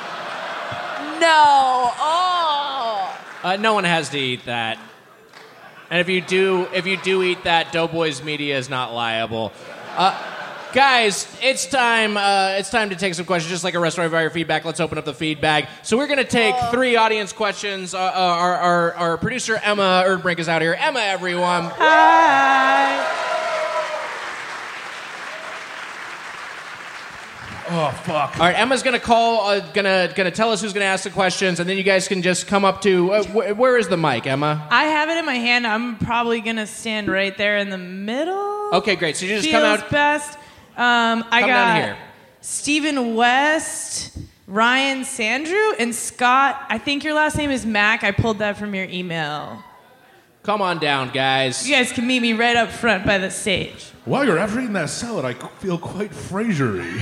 No. Oh. No one has to eat that. And if you do eat that, Doughboys Media is not liable. Guys, it's time to take some questions, just like a restaurant via your feedback. Let's open up the feedback. So we're going to take 3 audience questions. Our producer, Emma Erdbrink, is out here. Emma, everyone. Hi. Oh, fuck. All right, Emma's going to call, gonna tell us who's going to ask the questions, and then you guys can just come up to, where is the mic, Emma? I have it in my hand. I'm probably going to stand right there in the middle. Okay, great. So you just Feels come out. best. I Come got down here. Stephen West, Ryan Sandrew, and Scott. I think your last name is Mac. I pulled that from your email. Come on down, guys. You guys can meet me right up front by the stage. While you're after eating that salad, I feel quite Frasier-y.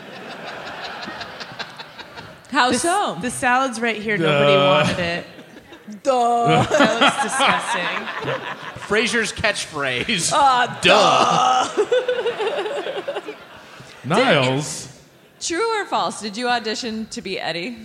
How so? The salad's right here. Nobody wanted it. Duh. That looks disgusting. Frasier's catchphrase. Duh. Niles. True or false? Did you audition to be Eddie?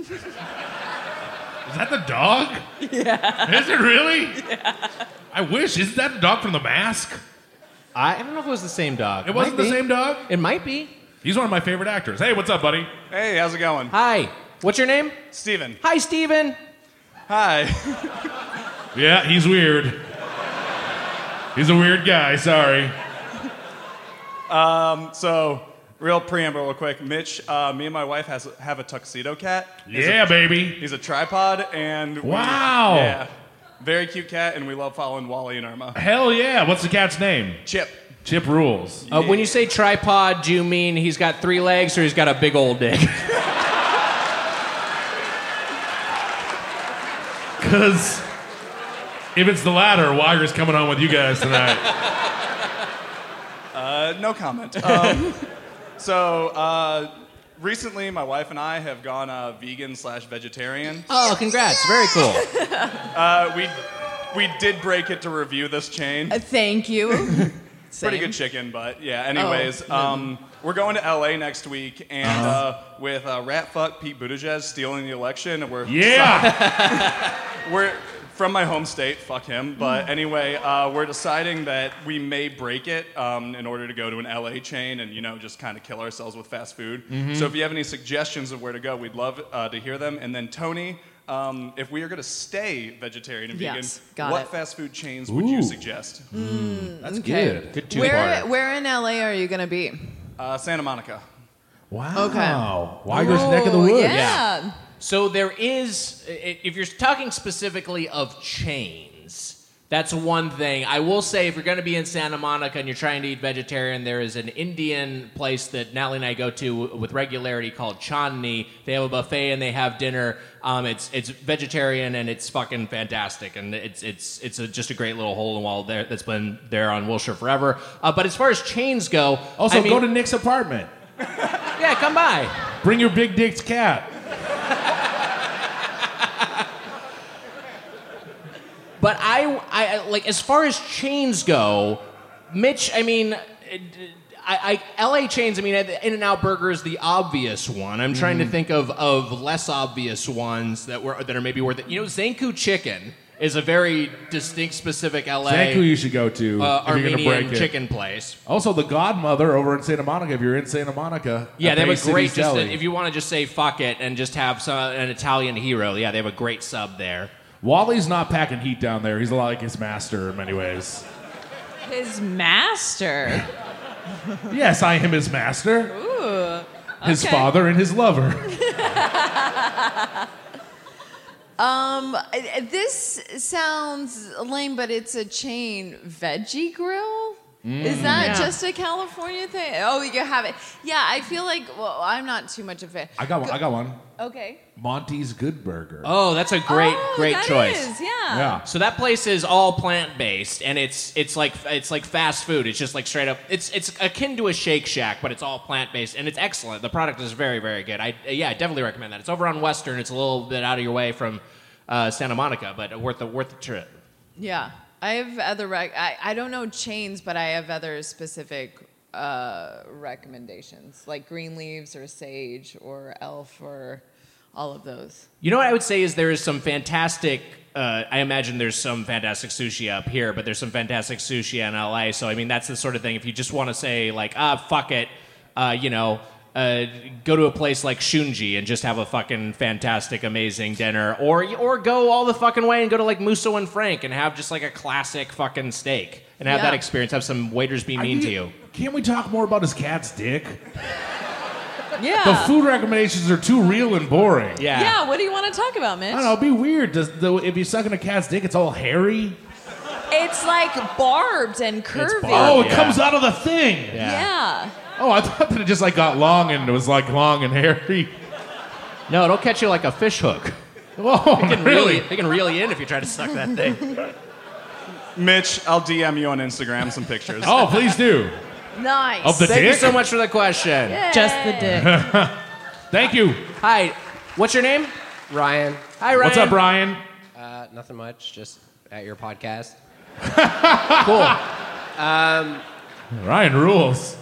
Is that the dog? Yeah. Is it really? Yeah. I wish. Isn't that the dog from The Mask? I don't know if it was the same dog. It wasn't Might the be. same dog? It might be. He's one of my favorite actors. Hey, what's up, buddy? Hey, how's it going? Hi. What's your name? Steven. Hi, Steven. Hi. Yeah, he's weird. He's a weird guy, sorry. So, real preamble real quick. Mitch, me and my wife have a tuxedo cat. Yeah, baby. He's a tripod, and Wow. Yeah. Very cute cat, and we love following Wally and Irma. Hell yeah. What's the cat's name? Chip. Chip rules. When you say tripod, do you mean he's got 3 legs or he's got a big old dick? Because if it's the latter, Weiger's coming on with you guys tonight. No comment. Recently, my wife and I have gone vegan/vegetarian. Oh, congrats. Very cool. We did break it to review this chain. Thank you. Pretty good chicken, but yeah. Anyways, we're going to LA next week, and with rat fuck Pete Buttigieg stealing the election, we're we're from my home state. Fuck him. But anyway, we're deciding that we may break it in order to go to an LA chain and just kind of kill ourselves with fast food. Mm-hmm. So if you have any suggestions of where to go, we'd love to hear them. And then Tony. If we are going to stay vegetarian and vegan, Yes, got what it. fast food chains would you suggest? That's Okay. good. Good two-parter. Where in LA are you gonna be? Santa Monica. Wow. Okay. Weiger's neck of the woods. Yeah. So there is, if you're talking specifically of chains, that's one thing. I will say if you're going to be in Santa Monica and you're trying to eat vegetarian, there is an Indian place that Natalie and I go to with regularity called Chandni. They have a buffet and they have dinner. It's vegetarian and it's fucking fantastic. And it's just a great little hole in the wall there that's been there on Wilshire forever. But as far as chains go... Also, go to Nick's apartment. Yeah, come by. Bring your big dick's cat. But I like as far as chains go, Mitch. I mean, LA chains. I mean, In-N-Out Burger is the obvious one. I'm trying to think of less obvious ones that are maybe worth it. Zanku Chicken is a very distinct, specific LA. Zanku you should go to if you're going to Armenian break it. chicken place. Also, the Godmother over in Santa Monica. If you're in Santa Monica, Yeah, they have Bay a great. City's Deli. If you want to just say fuck it and just have an Italian hero, yeah, they have a great sub there. Wally's not packing heat down there. He's a lot like his master in many ways. His master. Yes, I am his master. Ooh. His okay. father and his lover. This sounds lame, but it's a chain veggie grill. Is that just a California thing? Oh, you have it. Yeah, I feel like. Well, I'm not too much of a fan. I got one. Okay. Monty's Good Burger. Oh, that's a great that choice. is, yeah. Yeah. So that place is all plant based, and it's like fast food. It's just like straight up. It's akin to a Shake Shack, but it's all plant based, and it's excellent. The product is very, very good. I definitely recommend that. It's over on Western. It's a little bit out of your way from Santa Monica, but worth the trip. Yeah. I have other I don't know chains, but I have other specific recommendations, like Greenleaves or Sage or Elf or all of those. You know what I would say is there is some fantastic. I imagine there's some fantastic sushi up here, but there's some fantastic sushi in LA. So I mean, that's the sort of thing. If you just want to say like, fuck it, go to a place like Shunji and just have a fucking fantastic, amazing dinner, or go all the fucking way and go to like Musso and Frank and have just like a classic fucking steak and have that experience. Have some waiters be mean to you. Can't we talk more about his cat's dick? Yeah. The food recommendations are too real and boring. Yeah. Yeah, what do you want to talk about, Mitch? I don't know, it'd be weird. If you're sucking a cat's dick, it's all hairy? It's like barbed and curvy. Oh, it comes out of the thing. Yeah. Oh, I thought that it just like got long and it was like long and hairy. No, it'll catch you like a fish hook. Oh, really? They can reel you in if you try to suck that thing. Mitch, I'll DM you on Instagram some pictures. Oh, please do. Nice. Of the Thank you dick? so much for the question. Just the dick. Thank you. Hi, what's your name? Ryan. Hi, Ryan. What's up, Ryan? Nothing much, just at your podcast. Cool. Ryan rules.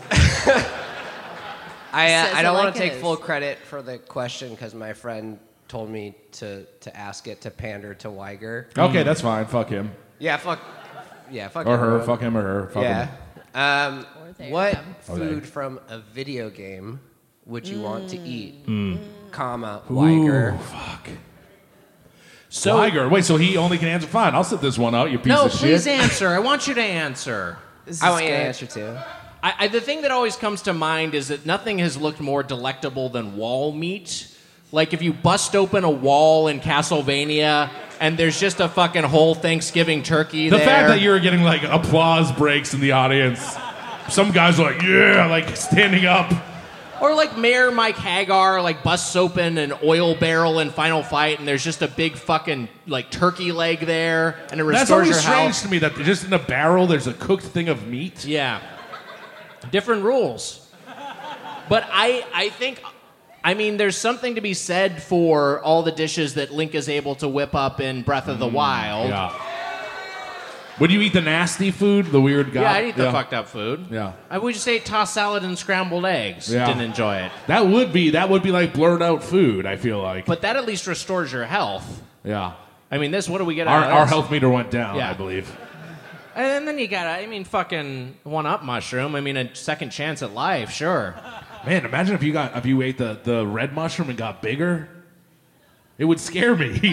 I don't like want to it take is. full credit for the question because my friend told me to ask it to pander to Weiger. Okay, that's fine. Fuck him. Yeah, fuck Or her. everyone. Fuck him or her. Fuck Yeah. him. they or What them. Or they. food from a video game would you want to eat? Comma, Weiger. Ooh, fuck. So Liger. Wait, so he only can answer? Fine, I'll sit this one out, you piece no, of please shit. answer. I want you to answer. I want you to answer too. The thing that always comes to mind is that nothing has looked more delectable than wall meat. Like if you bust open a wall in Castlevania and there's just a fucking whole Thanksgiving turkey The there. fact that you're getting like applause breaks in the audience. Some guys are like, yeah, like standing up. Or like Mayor Mike Hagar like busts open an oil barrel in Final Fight and there's just a big fucking like turkey leg there and it That's restores always your strange health. to me that just in a barrel there's a cooked thing of meat. Yeah. Different rules. But I think, I mean, there's something to be said for all the dishes that Link is able to whip up in Breath of the Wild. Yeah. Would you eat the nasty food, the weird guy? Yeah, I'd eat the fucked up food. Yeah. I would just say tossed salad and scrambled eggs. Yeah. Didn't enjoy it. That would be like blurred out food, I feel like. But that at least restores your health. Yeah. I mean, what do we get out of Our this? health meter went down, Yeah. I believe. And then you got, fucking one-up mushroom. I mean, a second chance at life, sure. Man, imagine if you ate the red mushroom and got bigger. It would scare me.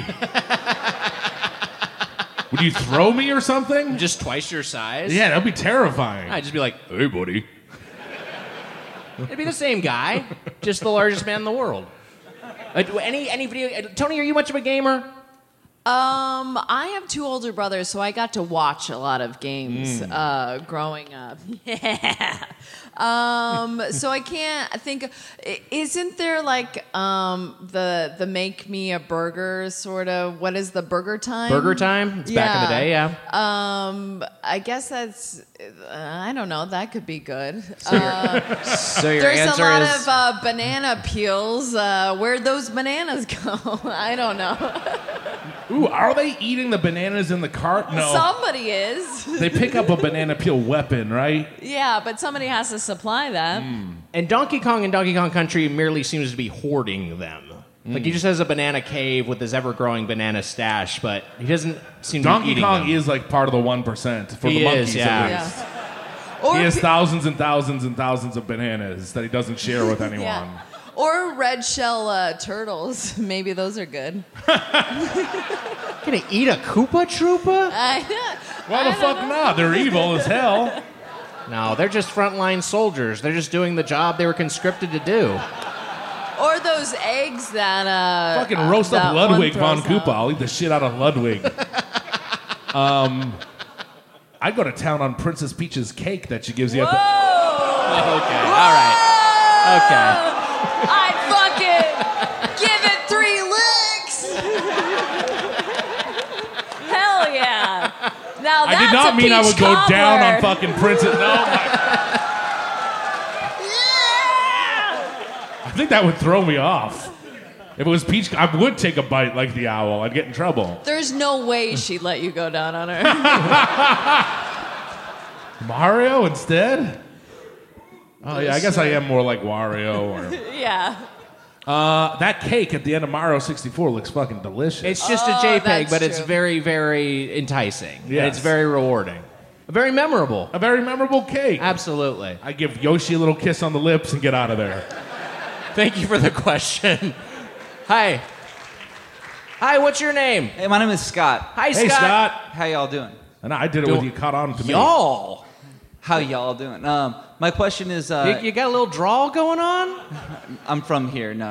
Would you throw me or something? Just twice your size? Yeah, that'd be terrifying. I'd just be like, hey, buddy. It'd be the same guy, just the largest man in the world. Any video? Tony, are you much of a gamer? I have 2 older brothers, so I got to watch a lot of games growing up. Yeah. So I can't think. Isn't there like the make me a burger sort of? What is the Burger Time? Burger Time? It's back in the day, yeah. I guess that's. I don't know. That could be good. So your There's answer a lot is of banana peels. Where'd those bananas go? I don't know. Ooh, are they eating the bananas in the cart? No. Somebody is. They pick up a banana peel weapon, right? Yeah, but somebody has to supply that. And Donkey Kong and Donkey Kong Country merely seems to be hoarding them. Like he just has a banana cave with his ever-growing banana stash, but he doesn't seem to be Donkey eating Kong them. is like part of the 1% for He the monkeys is, yeah. at least. Or He has pe- thousands and thousands and thousands of bananas that he doesn't share with anyone. Yeah. Or red shell turtles. Maybe those are good. Gonna eat a Koopa Troopa? Why the fuck not? They're evil as hell. No, they're just frontline soldiers. They're just doing the job they were conscripted to do. Or those eggs that Fucking roast that up one Ludwig von throws Koopa. out. I'll eat the shit out of Ludwig. I'd go to town on Princess Peach's cake that she gives you at the... Okay, all right. Okay. I'd fucking give it 3 licks. Hell yeah. Now I that's did not a mean I peach would go down on cobbler. fucking Princess... No. I think that would throw me off. If it was Peach, I would take a bite like the owl. I'd get in trouble. There's no way she'd let you go down on her. Mario instead? Oh, yeah, I guess I am more like Wario. Or... Yeah. That cake at the end of Mario 64 looks fucking delicious. It's just a Oh, JPEG, that's but it's true. very, very enticing. And Yes. it's very rewarding. Very memorable. A very memorable cake. Absolutely. I give Yoshi a little kiss on the lips and get out of there. Thank you for the question. Hi. Hi, what's your name? Hey, my name is Scott. Hi, Hey, Scott. Scott. How y'all doing? And I did it with you caught on to me. Y'all. How y'all doing? My question is, You got a little drawl going on? I'm from here. No.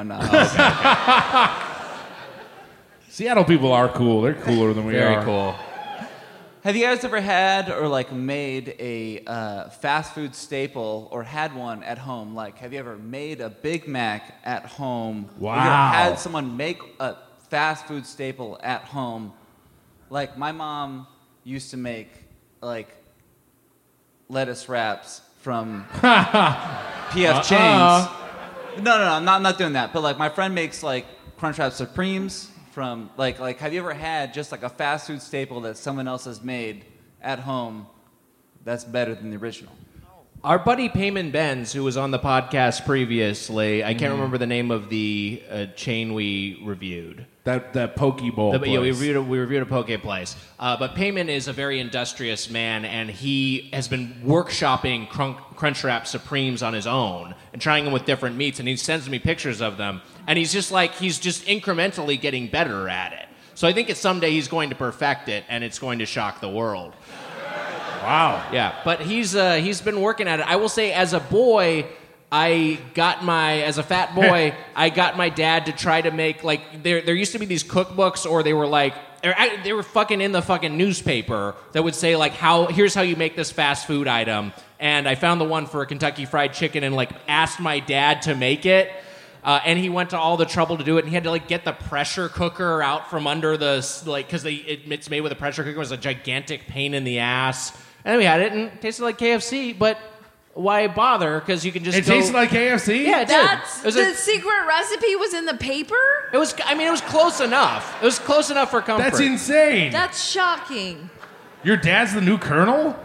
Seattle people are cool. They're cooler than we are. Very cool. Have you guys ever had or like made a fast food staple or had one at home? Like, have you ever made a Big Mac at home? Or you ever Wow. had someone make a fast food staple at home? Like, my mom used to make like lettuce wraps from P.F. Chang's. No, I'm not doing that. But like, my friend makes like Crunchwrap Supremes from like have you ever had just like a fast food staple that someone else has made at home that's better than the original? Our buddy Payman Benz, who was on the podcast previously, I can't remember the name of the chain we reviewed. That poke bowl place. Yeah, we reviewed a poke place. But Payman is a very industrious man, and he has been workshopping Crunchwrap Supremes on his own and trying them with different meats. And he sends me pictures of them, and he's just incrementally getting better at it. So I think it's someday he's going to perfect it, and it's going to shock the world. Wow. Yeah, but he's been working at it. I will say, as a boy, as a fat boy, I got my dad to try to make, like, there used to be these cookbooks, or they were fucking in the fucking newspaper that would say, like, here's how you make this fast food item. And I found the one for Kentucky Fried Chicken and, like, asked my dad to make it. And he went to all the trouble to do it, and he had to, like, get the pressure cooker out from under the, like, because it's made with a pressure cooker. It was a gigantic pain in the ass. And we had it, and it tasted like KFC, but why bother? Because you can just tasted like KFC? Yeah, it did. The secret recipe was in the paper? It was close enough. It was close enough for comfort. That's insane. That's shocking. Your dad's the new colonel?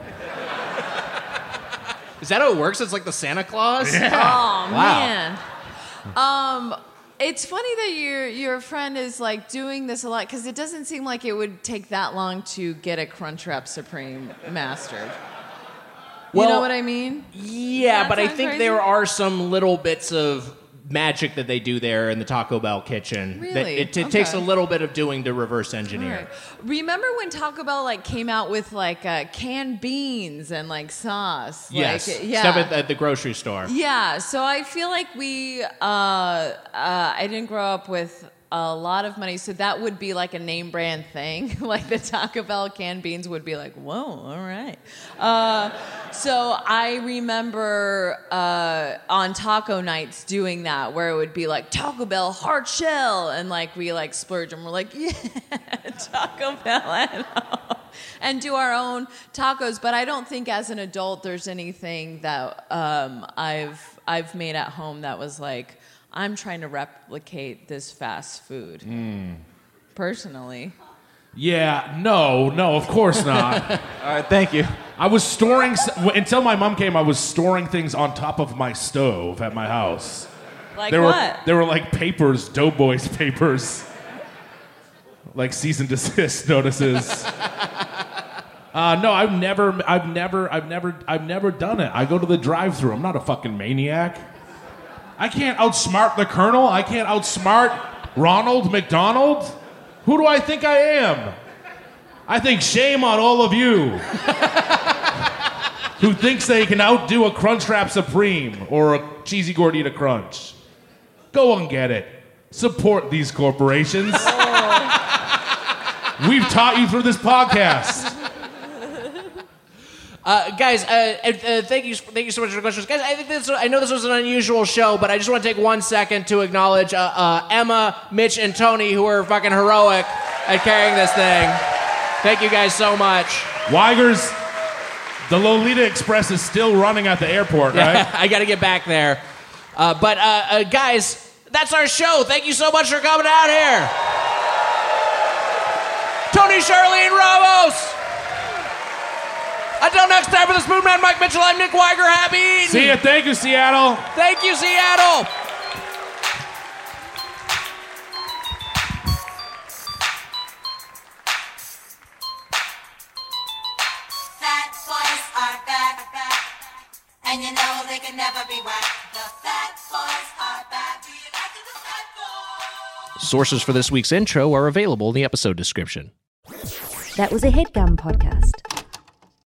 Is that how it works? It's like the Santa Claus? Yeah. Oh, Wow. man. It's funny that your friend is like doing this a lot because it doesn't seem like it would take that long to get a Crunchwrap Supreme mastered. You know what I mean? Yeah, but I think crazy? there are some little bits of magic that they do there in the Taco Bell kitchen. Really? That it takes a little bit of doing to reverse engineer. Right. Remember when Taco Bell like came out with like canned beans and like sauce? Yes, Like, yeah. stuff at the grocery store. Yeah, so I feel like I didn't grow up with a lot of money, so that would be like a name brand thing. Like the Taco Bell canned beans would be like, whoa, all right. So I remember on taco nights doing that, where it would be like Taco Bell hard shell, and like we like splurge and we're like, yeah, Taco Bell and do our own tacos. But I don't think as an adult there's anything that I've made at home that was like, I'm trying to replicate this fast food. Personally. Yeah, no, of course not. All right, thank you. I was storing, until my mom came, I was storing things on top of my stove at my house. Like what? There were like papers, Doughboys papers. Like cease and desist notices. No, I've never done it. I go to the drive-thru. I'm not a fucking maniac. I can't outsmart the Colonel. I can't outsmart Ronald McDonald. Who do I think I am? I think shame on all of you who thinks they can outdo a Crunchwrap Supreme or a Cheesy Gordita Crunch. Go and get it. Support these corporations. We've taught you through this podcast. Guys, thank you so much for the questions. Guys, I know this was an unusual show, but I just want to take 1 second to acknowledge Emma, Mitch, and Tony, who were fucking heroic at carrying this thing. Thank you guys so much. Weigers, the Lolita Express is still running at the airport, right? I got to get back there. But guys, that's our show. Thank you so much for coming out here. Tony, Charlene, Ramos. Until next time, for the Spoon Man, Mike Mitchell, I'm Nick Weiger. Happy eating. See ya. Thank you, Seattle. Thank you, Seattle. Fat boys are back, and you know they can never be whacked. The fat boys are back. Do you like the fat boys? Sources for this week's intro are available in the episode description. That was a HeadGum podcast.